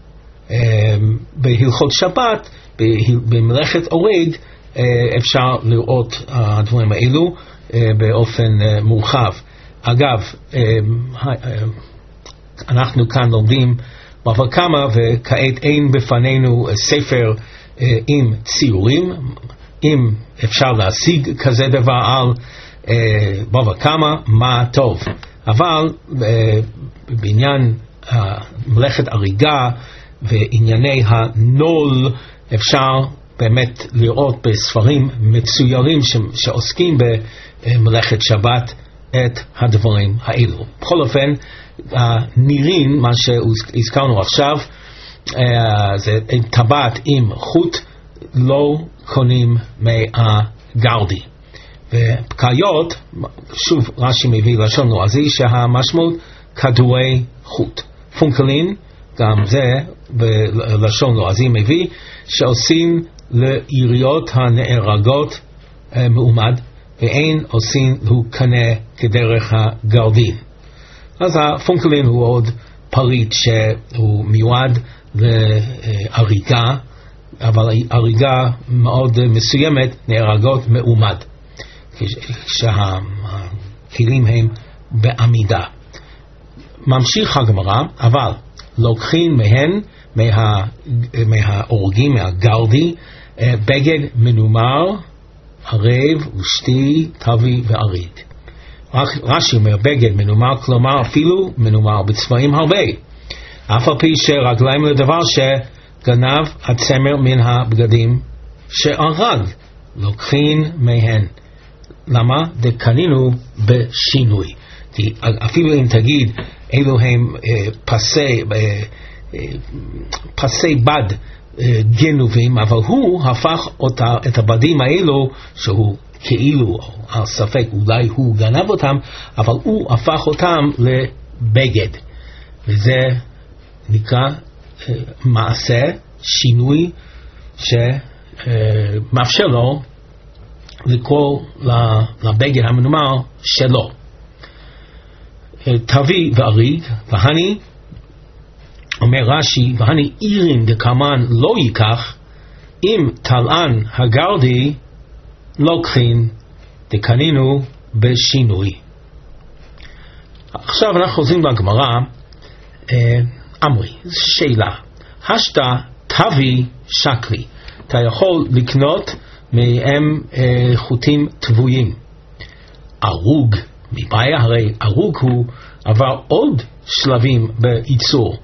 בהלכות שבת, במלאכת אורג, אפשר לראות הדברים האלו באופן מורחב. אגב, אנחנו כאן לומדים בבא קמא, וכעת אין בפנינו ספר עם ציורים. אם אפשר להשיג כזה דבר על בבא קמא, מה טוב. אבל בעניין מלאכת אריגה וענייני הנול, אפשר באמת לראות בספרים מצוירים שעוסקים במלאכת שבת את הדברים האלו. בכל אופן, הנירין, מה שהזכרנו עכשיו, זה טבעת עם חוט, לא קונים מהגרדי. ופקיות, שוב רש"י מביא לשון לועזי, שהמשמעות כדורי חוט. פונקלין, גם זה בלשון לועזי מביא, שעושים ליריות הנהרגות מעומד, ואין עושים הוא קנה כדרך הגרדין. אז הפונקלין הוא עוד פריט שהוא מיועד להריגה, אבל הריגה מאוד מסוימת נהרגות מעומד, כשהכלים הם בעמידה. ממשיך הגמרא, אבל לוקחים מהן, מהאורגים, מהגרדי, בגד מנומר, ערב ושתי, תבי ועריד. רש"י אומר בגד מנומר, כלומר אפילו מנומר בצבעים הרבה, אף על פי שרגליים לדבר שגנב הצמר מן הבגדים שהרג, לוקחים מהן. למה? דקנינו בשינוי. כי אפילו אם תגיד אלו הם פסי בד גנובים, אבל הוא הפך את הבדים האלו שהוא כאילו, על ספק אולי הוא גנב אותם, אבל הוא הפך אותם לבגד, וזה נקרא מעשה שינוי שמאפשר לו לקרוא לבגד המנומר שלו. תבי ועריד, והני אומר רש"י, והני עירין דקמן לא ייקח, אם תלען הגרדי לוקחין דקנינו בשינוי. עכשיו אנחנו חוזרים לגמרא. אמרי, שאלה, השתה תבי שקלי, אתה יכול לקנות מהם חוטים תבויים. ארוג מבעיה, הרי ארוג הוא עבר עוד שלבים בייצור,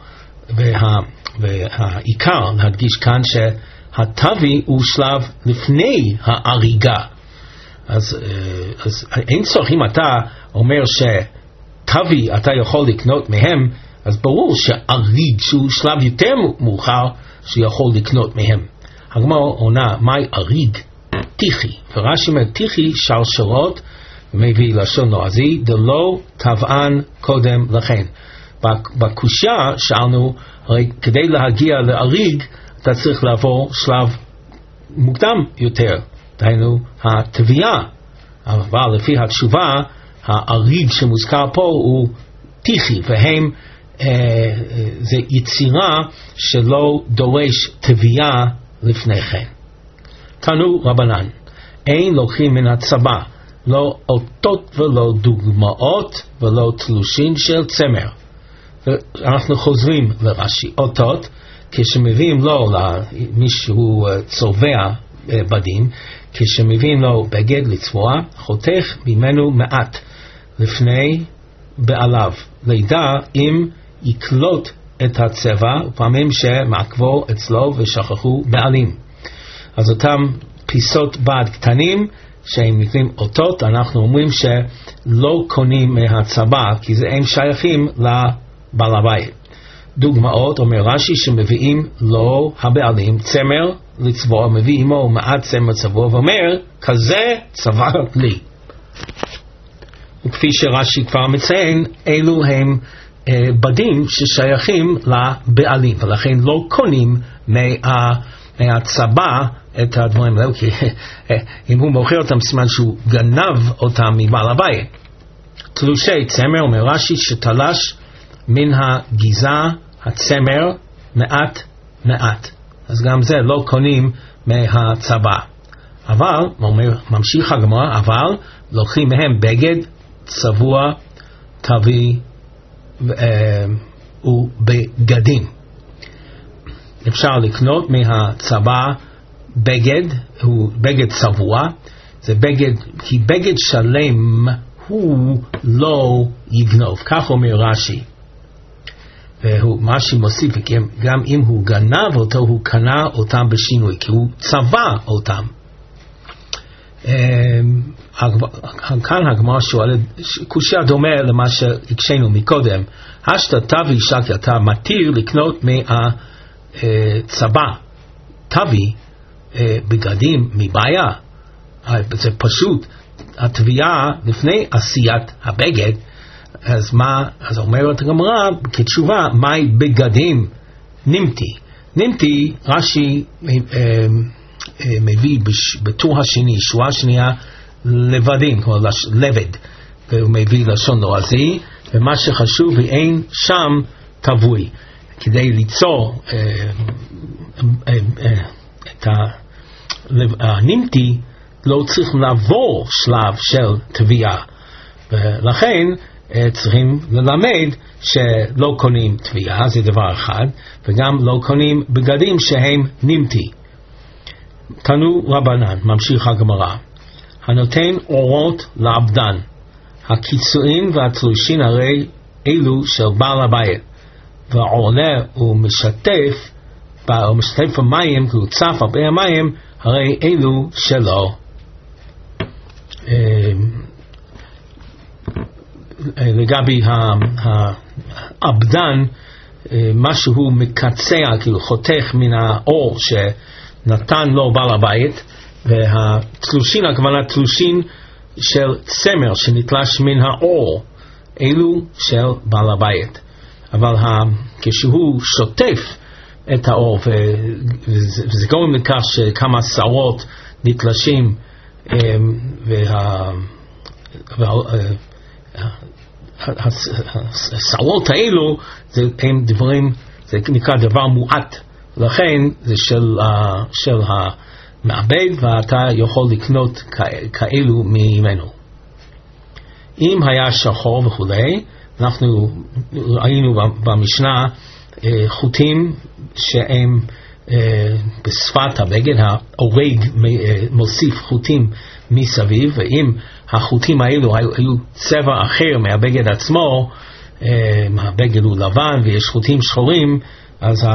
והעיקר להדגיש כאן שהתבי הוא שלב לפני ההריגה. אז אין צורך, אם אתה אומר שתבי אתה יכול לקנות מהם, אז ברור שאריג שהוא שלב יותר מאוחר שיכול לקנות מהם. הגמרא עונה, מהי אריג? טיחי. ורש"י אומר טיחי שלשלות, מביא לשון לועזי, דלא טבען קודם לכן. בקושיה שאלנו, הרי כדי להגיע לאריג אתה צריך לעבור שלב מוקדם יותר, דהיינו התביעה. אבל לפי התשובה, האריג שמוזכר פה הוא טיחי, והם זה יצירה שלא דורש תביעה לפני כן. תנו רבנן, אין לוקחים מן הצבא לא אותות ולא דוגמאות ולא תלושים של צמר. אנחנו חוזרים לרש"י, אותות כשמביאים לו למישהו צובע בדים, כשמביאים לו בגד לצבוע, חותך ממנו מעט לפני בעליו, לידע אם יקלוט את הצבע, ופעמים שמעכבו אצלו ושכחו בעלים. אז אותם פיסות בד קטנים שהם נקראים אותות, אנחנו אומרים שלא קונים מהצבא, כי זה הם שייכים לבעל הבית. דוגמאות, אומר רש"י, שמביאים לו הבעלים צמר לצבוע, מביא עמו מעט צמר צבוע ואומר, כזה צבע לי. וכפי שרש"י כבר מציין, אלו הם בדים ששייכים לבעלים, ולכן לא קונים מהצבא את הדברים האלה, כי אם הוא מוכר אותם סימן שהוא גנב אותם מבעל הבית. תלושי צמר, אומר רש"י, שתלש מן הגזע הצמר מעט מעט, אז גם זה לא קונים מהצבא. אבל, ממשיך הגמרא, אבל לוקחים מהם בגד צבוע, תבי ובגדים. אפשר לקנות מהצבא בגד, הוא בגד צבוע, זה בגד, כי בגד שלם הוא לא יגנוב, כך אומר רש"י. ומה שמוסיף, גם אם הוא גנב אותו, הוא קנה אותם בשינוי, כי הוא צבע אותם. כאן הגמרא שואלת, קושיה דומה למה שהקשינו מקודם, השתה תבי שקי, אתה מתיר לקנות מהצבא תבי בגדים מבעיה, זה פשוט התביעה לפני עשיית הבגד. אז מה, אז אומרת הגמרא כתשובה, מהי בגדים? נמתי רש"י מביא בטור השני, שורה שנייה לבדים, או לבד, והוא מביא לשון לועזי, ומה שחשוב, ואין שם תבוי. כדי ליצור את הנמתי, לא צריכים לעבור שלב של תביעה, ולכן צריכים ללמד שלא קונים תביעה, זה דבר אחד, וגם לא קונים בגדים שהם נמתי. תנו רבנן, ממשיך הגמרא, הנותן אורות לעבדן, הקיצועים והתלושין הרי אלו של בעל הבית, ועולה ומשתף במים, כי הוא צף על פני המים, הרי אלו שלו. לגבי העבדן, משהו מקצע, כאילו חותך מן האור שנתן לו בעל הבית, והתלושין, הכוונה תלושין של צמר שנתלש מן האור, אלו של בעל הבית. אבל כשהוא שוטף את האור, וזה גורם לכך שכמה שערות נתלשים, והשערות האלו הם דברים, זה נקרא דבר מועט, לכן זה של המעבד, ואתה יכול לקנות כאלו ממנו. אם היה שחור וכולי, אנחנו ראינו במשנה חוטים שהם בשפת הבגד, האורג מוסיף חוטים מסביב, ואם החוטים האלו היו צבע אחר מהבגד עצמו, הבגד הוא לבן ויש חוטים שחורים, אז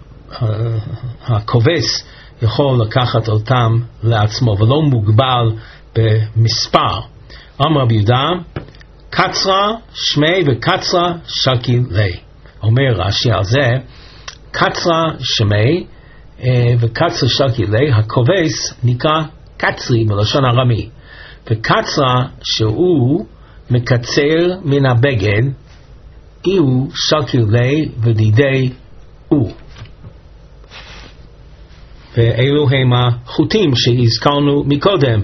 הכובס יכול לקחת אותם לעצמו ולא מוגבל במספר. אמר רבי יהודה, קצרה שמי וקצרה שקיל לי. אומר רש"י על זה, קצרה שמי וקצרה שקיל לי, הכובס נקרא קצרי בלשון ארמי, וקצרה שהוא מקצר מן הבגד, איהו שקיל לי ודידי הוא. ואלו הם החוטים שהזכרנו מקודם.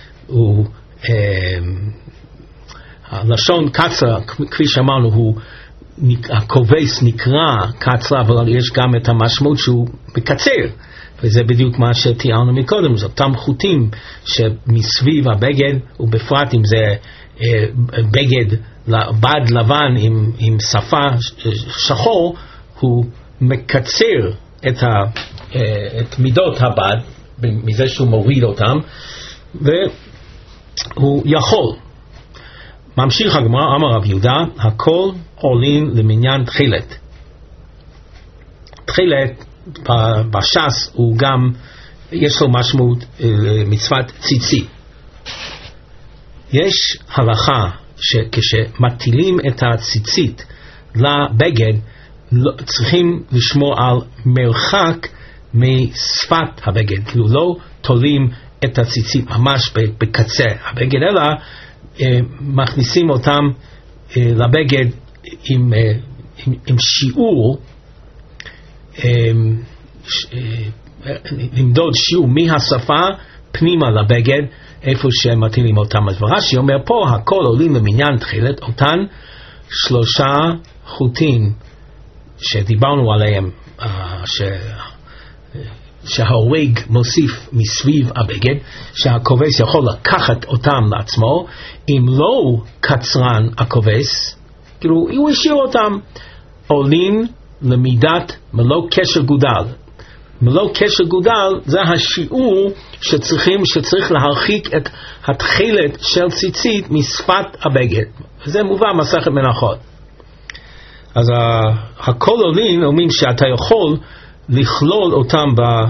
הלשון קצרה, כפי שאמרנו, הכובס נקרא קצרה, אבל יש גם את המשמעות שהוא מקצר, וזה בדיוק מה שתיארנו מקודם. זה אותם חוטים שמסביב הבגד, ובפרט אם זה בגד בד לבן עם שפה שחור, הוא מקצר את מידות הבד מזה שהוא מוריד אותם, והוא יכול. ממשיך הגמרא, אמר רב יהודה, הכל עולים למניין תחילת. תחילת בש"ס הוא גם, יש לו משמעות מצוות ציצית. יש הלכה שכשמטילים את הציצית לבגד, צריכים לשמור על מרחק משפת הבגד, כאילו לא תולים את הציצית ממש בקצה הבגד, אלא מכניסים אותם לבגד עם שיעור, למדוד שיעור מהשפה פנימה לבגד, איפה שמטילים אותם. אז רש"י אומר פה, הכל עולים למניין תחילת, אותן 3 חוטים שדיברנו עליהם, שההורג מוסיף מסביב הבגד, שהכובס יכול לקחת אותם לעצמו. אם לא קצרן הכובס, כאילו הוא השאיר אותם, עולים למידת מלוא קשר גודל. מלוא קשר גודל זה השיעור שצריך להרחיק את התחילת של ציצית משפת הבגד. זה מובא מסכת מנחות. אז הכל עולים אומרים שאתה יכול לכלול אותם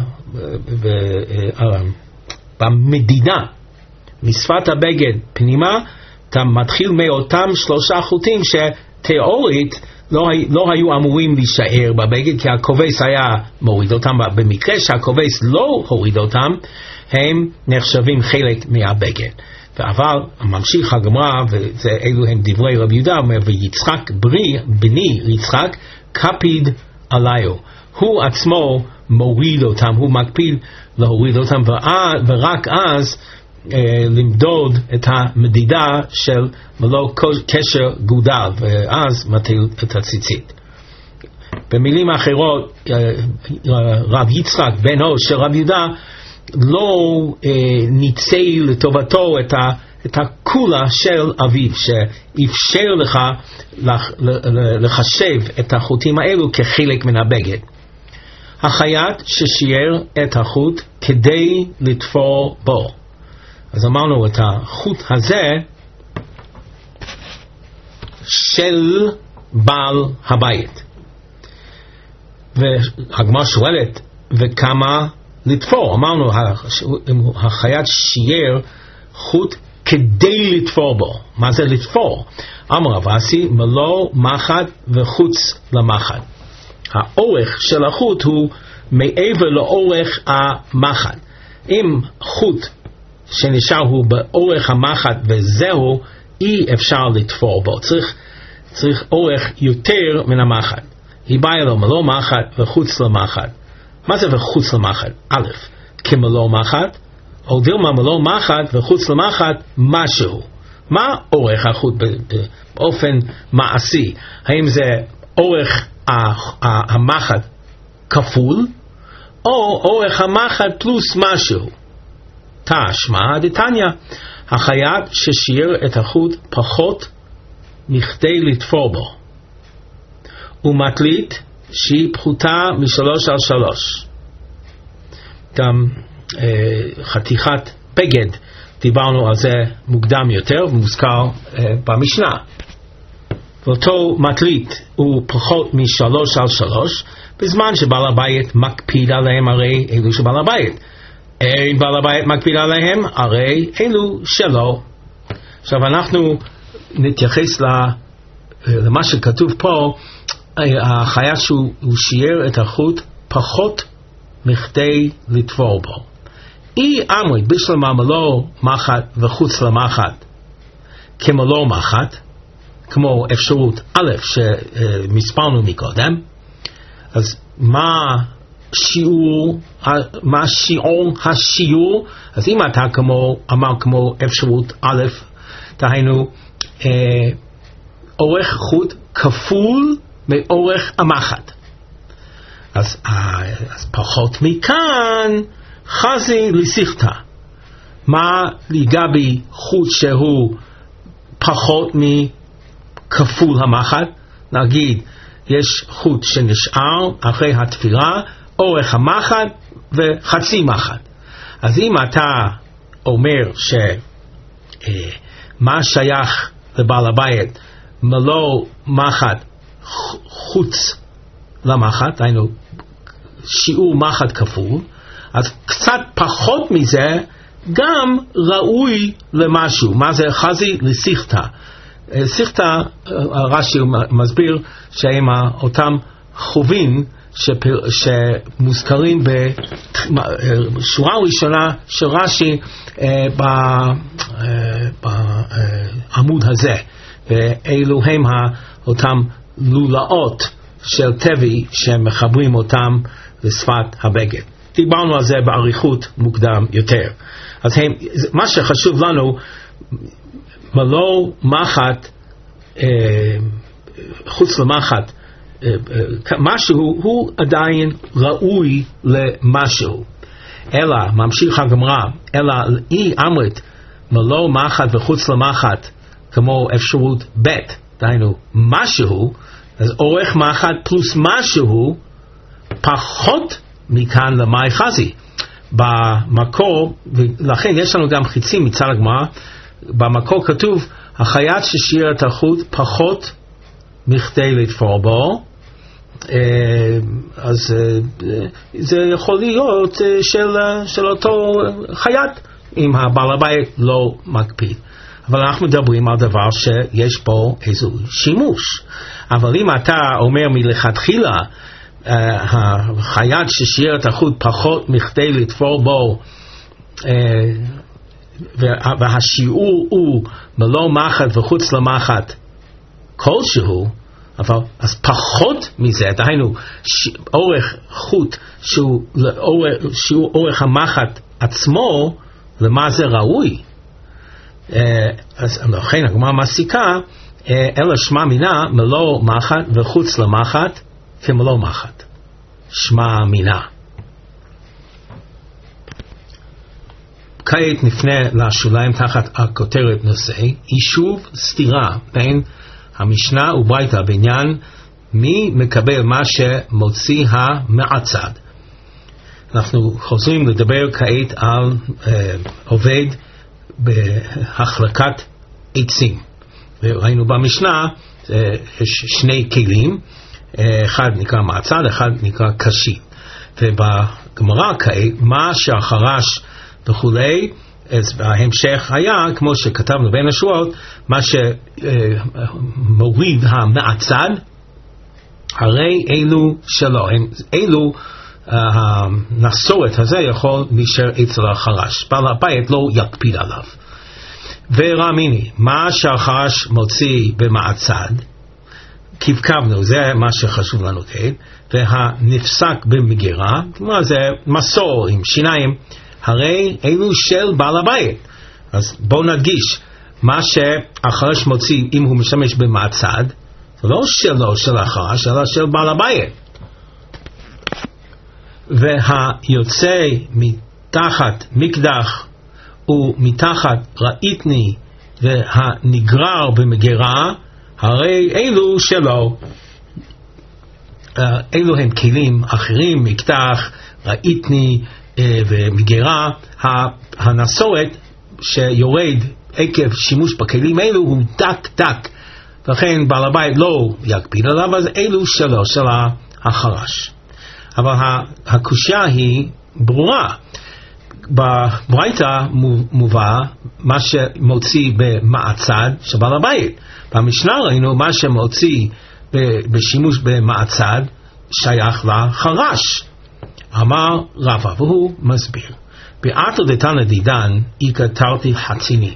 במדינה משפת הבגד פנימה. אתה מתחיל מאותם 3 חוטים שתיאורית לא היו אמורים להישאר בבגד, כי הכובס היה מוריד אותם. במקרה שהכובס לא הוריד אותם, הם נחשבים חלק מהבגד. אבל ממשיך הגמרא, ואלו הם דברי רבי יהודה, אומר, ויצחק בני יצחק קפיד עליו, הוא עצמו מוריד אותם, הוא מקפיד להוריד אותם, ורק אז למדוד את המדידה של מלוא קשר גודל, ואז מטיל את הציצית. במילים אחרות, רב יצחק בנו של רב יהודה לא ניצל לטובתו את הכולה של אביו, שאפשר לך לחשב את החוטים האלו כחלק מן הבגד. החייט ששייר את החוט כדי לתפור בו. אז אמרנו את החוט הזה של בעל הבית. והגמרא שואלת, וכמה לתפור? אמרנו, החייט שייר חוט כדי לתפור בו. מה זה לתפור? אמר רב אסי, מלוא מחט וחוץ למחט. האורך של החוט הוא מעבר לאורך המחט. אם חוט שנשאר הוא באורך המחט וזהו, אי אפשר לתפור בו. צריך אורך יותר מן המחט. היא באה לו מלוא מחט וחוץ למחט. מה זה וחוץ למחט? א', כמלוא מחט, או דילמה מלוא מחט וחוץ למחט משהו. מה אורך החוט באופן מעשי? האם זה אורך המחט כפול, או אורך המחט פלוס משהו? תשמע דתניא, החייט ששייר את החוט פחות מכדי לתפור בו, ומטלית שהיא פחותה מ3x3. גם חתיכת בגד, דיברנו על זה מוקדם יותר ומוזכר במשנה. ואותו מטלית הוא פחות מ3x3, בזמן שבעל הבית מקפיד עליהם, הרי אלו של בעל הבית. אין בעל הבית מקפיד עליהם, הרי אלו שלו. עכשיו אנחנו נתייחס למה שכתוב פה, החייט שהוא שייר את החוט פחות מכדי לתפור בו. אי אמרית בשלמה מלוא מחט וחוץ למחט כמלוא מחט, כמו אפשרות א' שמספרנו מקודם, אז מה שיעור השיעור? אז אם אתה כמו אפשרות א', דהיינו אורך חוט כפול מאורך המחט, אז פחות מכאן חזי לשיחתא. מה לגבי חוט שהוא פחות מכפול המחט? נגיד יש חוט שנשאר אחרי התפירה, אורך המחט וחצי מחט. אז אם אתה אומר מה שייך לבעל הבית מלוא מחט חוץ למחט, היינו שיעור מחט כפול, אז קצת פחות מזה גם ראוי למשהו. מה זה חזי לשיחתא? שיחתא, רש"י מסביר שהם אותם חובים שמוזכרים בשורה הראשונה של רש"י בעמוד הזה, ואלו הם אותם לולאות של טבעי שמחברים אותם לשפת הבגד. דיברנו על זה בעריכות מוקדם יותר. אז מה שחשוב לנו, מלוא מחט חוץ למחט משהו הוא עדיין ראוי למשהו. אלא, ממשיך הגמרא, אלא אי אמרת מלוא מחט וחוץ למחט כמו אפשרות ב', דהיינו משהו, אז אורך מחט פלוס משהו פחות מכאן למאי חזי. במקור, ולכן יש לנו גם חיצים מצד הגמרא, במקור כתוב החייט ששייר את החוט פחות מכדי לתפור בו, אז זה יכול להיות של אותו חייט אם הבעל הבית לא מקפיד. אבל אנחנו מדברים על דבר שיש פה איזו שימוש. אבל אם אתה אומר מלכתחילה החייט ששייר את החוט פחות מכדי לתפור בו, והשיעור הוא מלוא מחט וחוץ למחט כלשהו, אבל אז פחות מזה, דהיינו אורך חוט שהוא אורך המחט עצמו, למה זה ראוי? אז לכן הגמרא מסיקה, אלא שמע מינה מלוא מחט וחוץ למחט כמלוא מחט. שמע מינה. כעת נפנה לשוליים תחת הכותרת נושא, יישוב סתירה בין המשנה וברייתא בעניין מי מקבל מה שמוציא המעצד. אנחנו חוזרים לדבר כעת על עובד בהחלקת עצים. וראינו במשנה שני כלים, אחד נקרא מעצד, אחד נקרא קשי. ובגמרא כעת, מה שהחרש וכולי, אז בהמשך היה, כמו שכתבנו בין השורות, מה שמוריד המעצד, הרי אלו שלו, אלו הנסורת הזה יכול להישאר אצל החרש. בעל הבית לא יקפיד עליו. ורמיני, מה שהחרש מוציא במעצד, כבקבנו, זה מה שחשוב לנו כעת, והנפסק במגירה, כלומר זה מסור עם שיניים, הרי אלו של בעל הבית. אז בואו נדגיש, מה שהחרש מוציא אם הוא משתמש במעצד, זה לא שלו של החרש, אלא של בעל הבית. והיוצא מתחת מקדח ומתחת ראיתני והנגרר במגירה, הרי אלו שלו. אלו הם כלים אחרים, מקדח, ראיתני ומגירה. הנסורת שיורד עקב שימוש בכלים אלו הוא דק דק, לכן בעל הבית לא יקפיד עליו, אז אלו שלו, של החרש. אבל הקושיה היא ברורה. בברייתא מובא מה שמוציא במעצד של בעל הבית. במשנה ראינו מה שמוציא בשימוש במעצד שייך לחרש. אמר רבא, והוא מסביר. באתר דתנא דידן איכא תרתי חציני.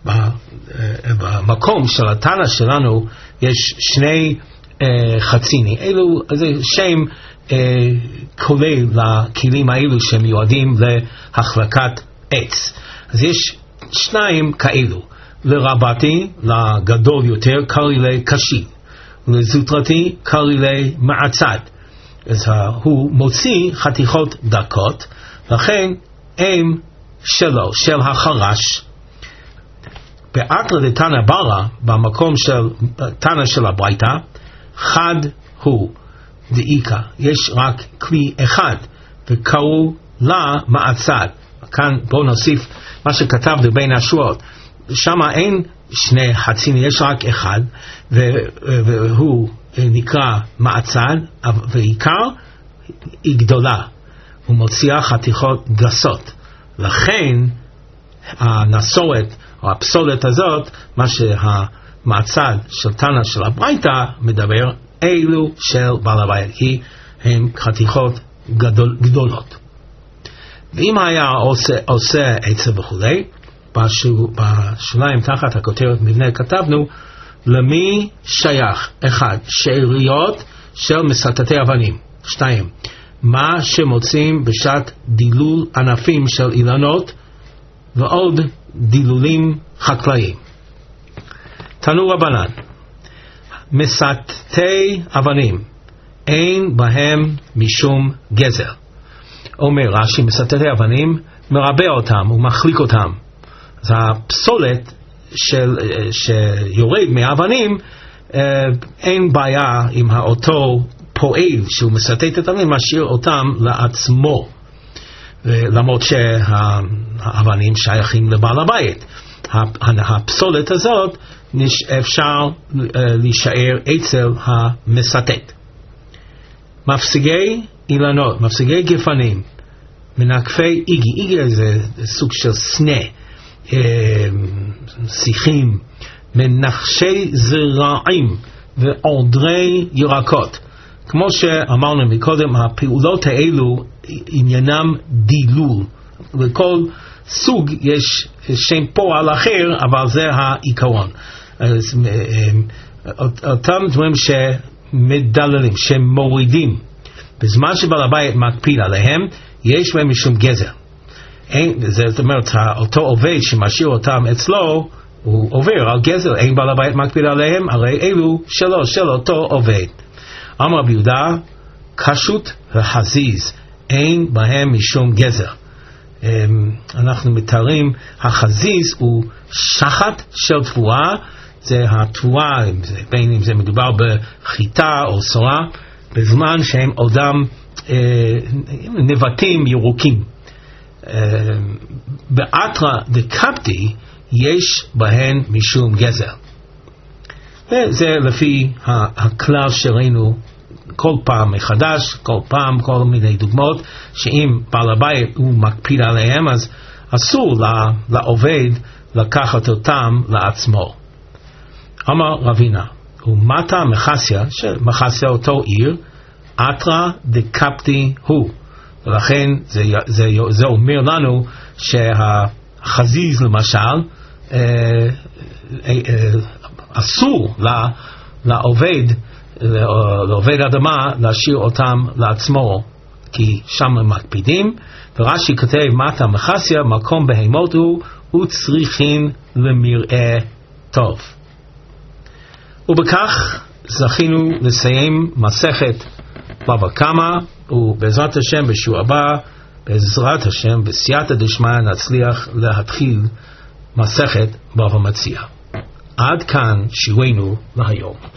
במקום של התנא שלנו יש שני חציני. אלו זה שם כולל לכלים האלו שמיועדים להחלקת עץ. אז יש שניים כאלו. לרבתי, לגדול יותר, קרא לי קשי. לזוטרתי, קרא לי מעצד. אז הוא מוציא חתיכות דקות, לכן הם שלו, של החרש. באתר דתנא ברא, במקום של תנא של הברייתא, חד הוא דאיקה, יש רק כלי אחד, וקראו לה מעצד. כאן בואו נוסיף מה שכתבנו בין השורות, שם אין שני חציני, יש רק אחד, והוא נקרא מעצד, ועיקר היא גדולה, הוא מוציאה חתיכות גסות. לכן הנסורת או הפסולת הזאת, מה שהמעצד של תנא של הברייתא מדבר, אלו של בעל הבית, כי הן חתיכות גדולות. ואם היה עושה עצב וכולי, בשוליים תחת הכותרת מבנה כתבנו, למי שייך? 1. שאריות של מסתתי אבנים. 2. מה שמוצאים בשעת דילול ענפים של אילנות ועוד דילולים חקלאיים. תנו רבנן, מסתתי אבנים אין בהם משום גזר. אומר רש"י, מסתתי אבנים מרבע אותם ומחליק אותם. אז הפסולת שיורד מהאבנים, אין בעיה עם אותו פועל שהוא מסתת את האבנים, משאיר אותם לעצמו, למרות שהאבנים שייכים לבעל הבית. הפסולת הזאת אפשר להישאר אצל המסתת. מפסיגי אילנות, מפסיגי גפנים, מנקפי איגי, איגי זה סוג של סנה, שיחים, מנחשי זרעים ועודרי ירקות. כמו שאמרנו מקודם, הפעולות האלו עניינם דילול. לכל סוג יש שם פועל אחר, אבל זה העיקרון. אותם דברים שמדללים, שמורידים, בזמן שבעל הבית מקפיד עליהם, יש בהם משום גזר. זאת אומרת, אותו עובד שמשאיר אותם אצלו, הוא עובר על גזל, אין בעל הבית מקפיד עליהם, הרי אלו של אותו עובד. אמר רבי יהודה, קשות החזיז, אין בהם משום גזל. אנחנו מתארים, החזיז הוא שחת של תבואה, זה התבואה, בין אם זה מדובר בחיטה או סורה, בזמן שהם עודם נבטים ירוקים. באתרא דקפתי יש בהן משום גזל. וזה לפי הכלל שראינו כל פעם מחדש, כל פעם כל מיני דוגמאות, שאם בעל הבית הוא מקפיד עליהם, אז אסור לעובד לקחת אותם לעצמו. אמר רבינה, ומטה מחסיה, שמחסיה אותו עיר, אתרא דקפתי הוא. ולכן זה אומר לנו שהחזיז למשל, אסור לעובד אדמה להשאיר אותם לעצמו, כי שם הם מקפידים. ורש"י כותב מטה מחסיה, מקום בהמות הוא וצריכין למראה טוב. ובכך זכינו לסיים מסכת בבא קמא, ובעזרת השם בשיעור הבא, בעזרת השם בסייעתא דשמיא נצליח להתחיל מסכת בבא מציעא. עד כאן שיעורנו להיום.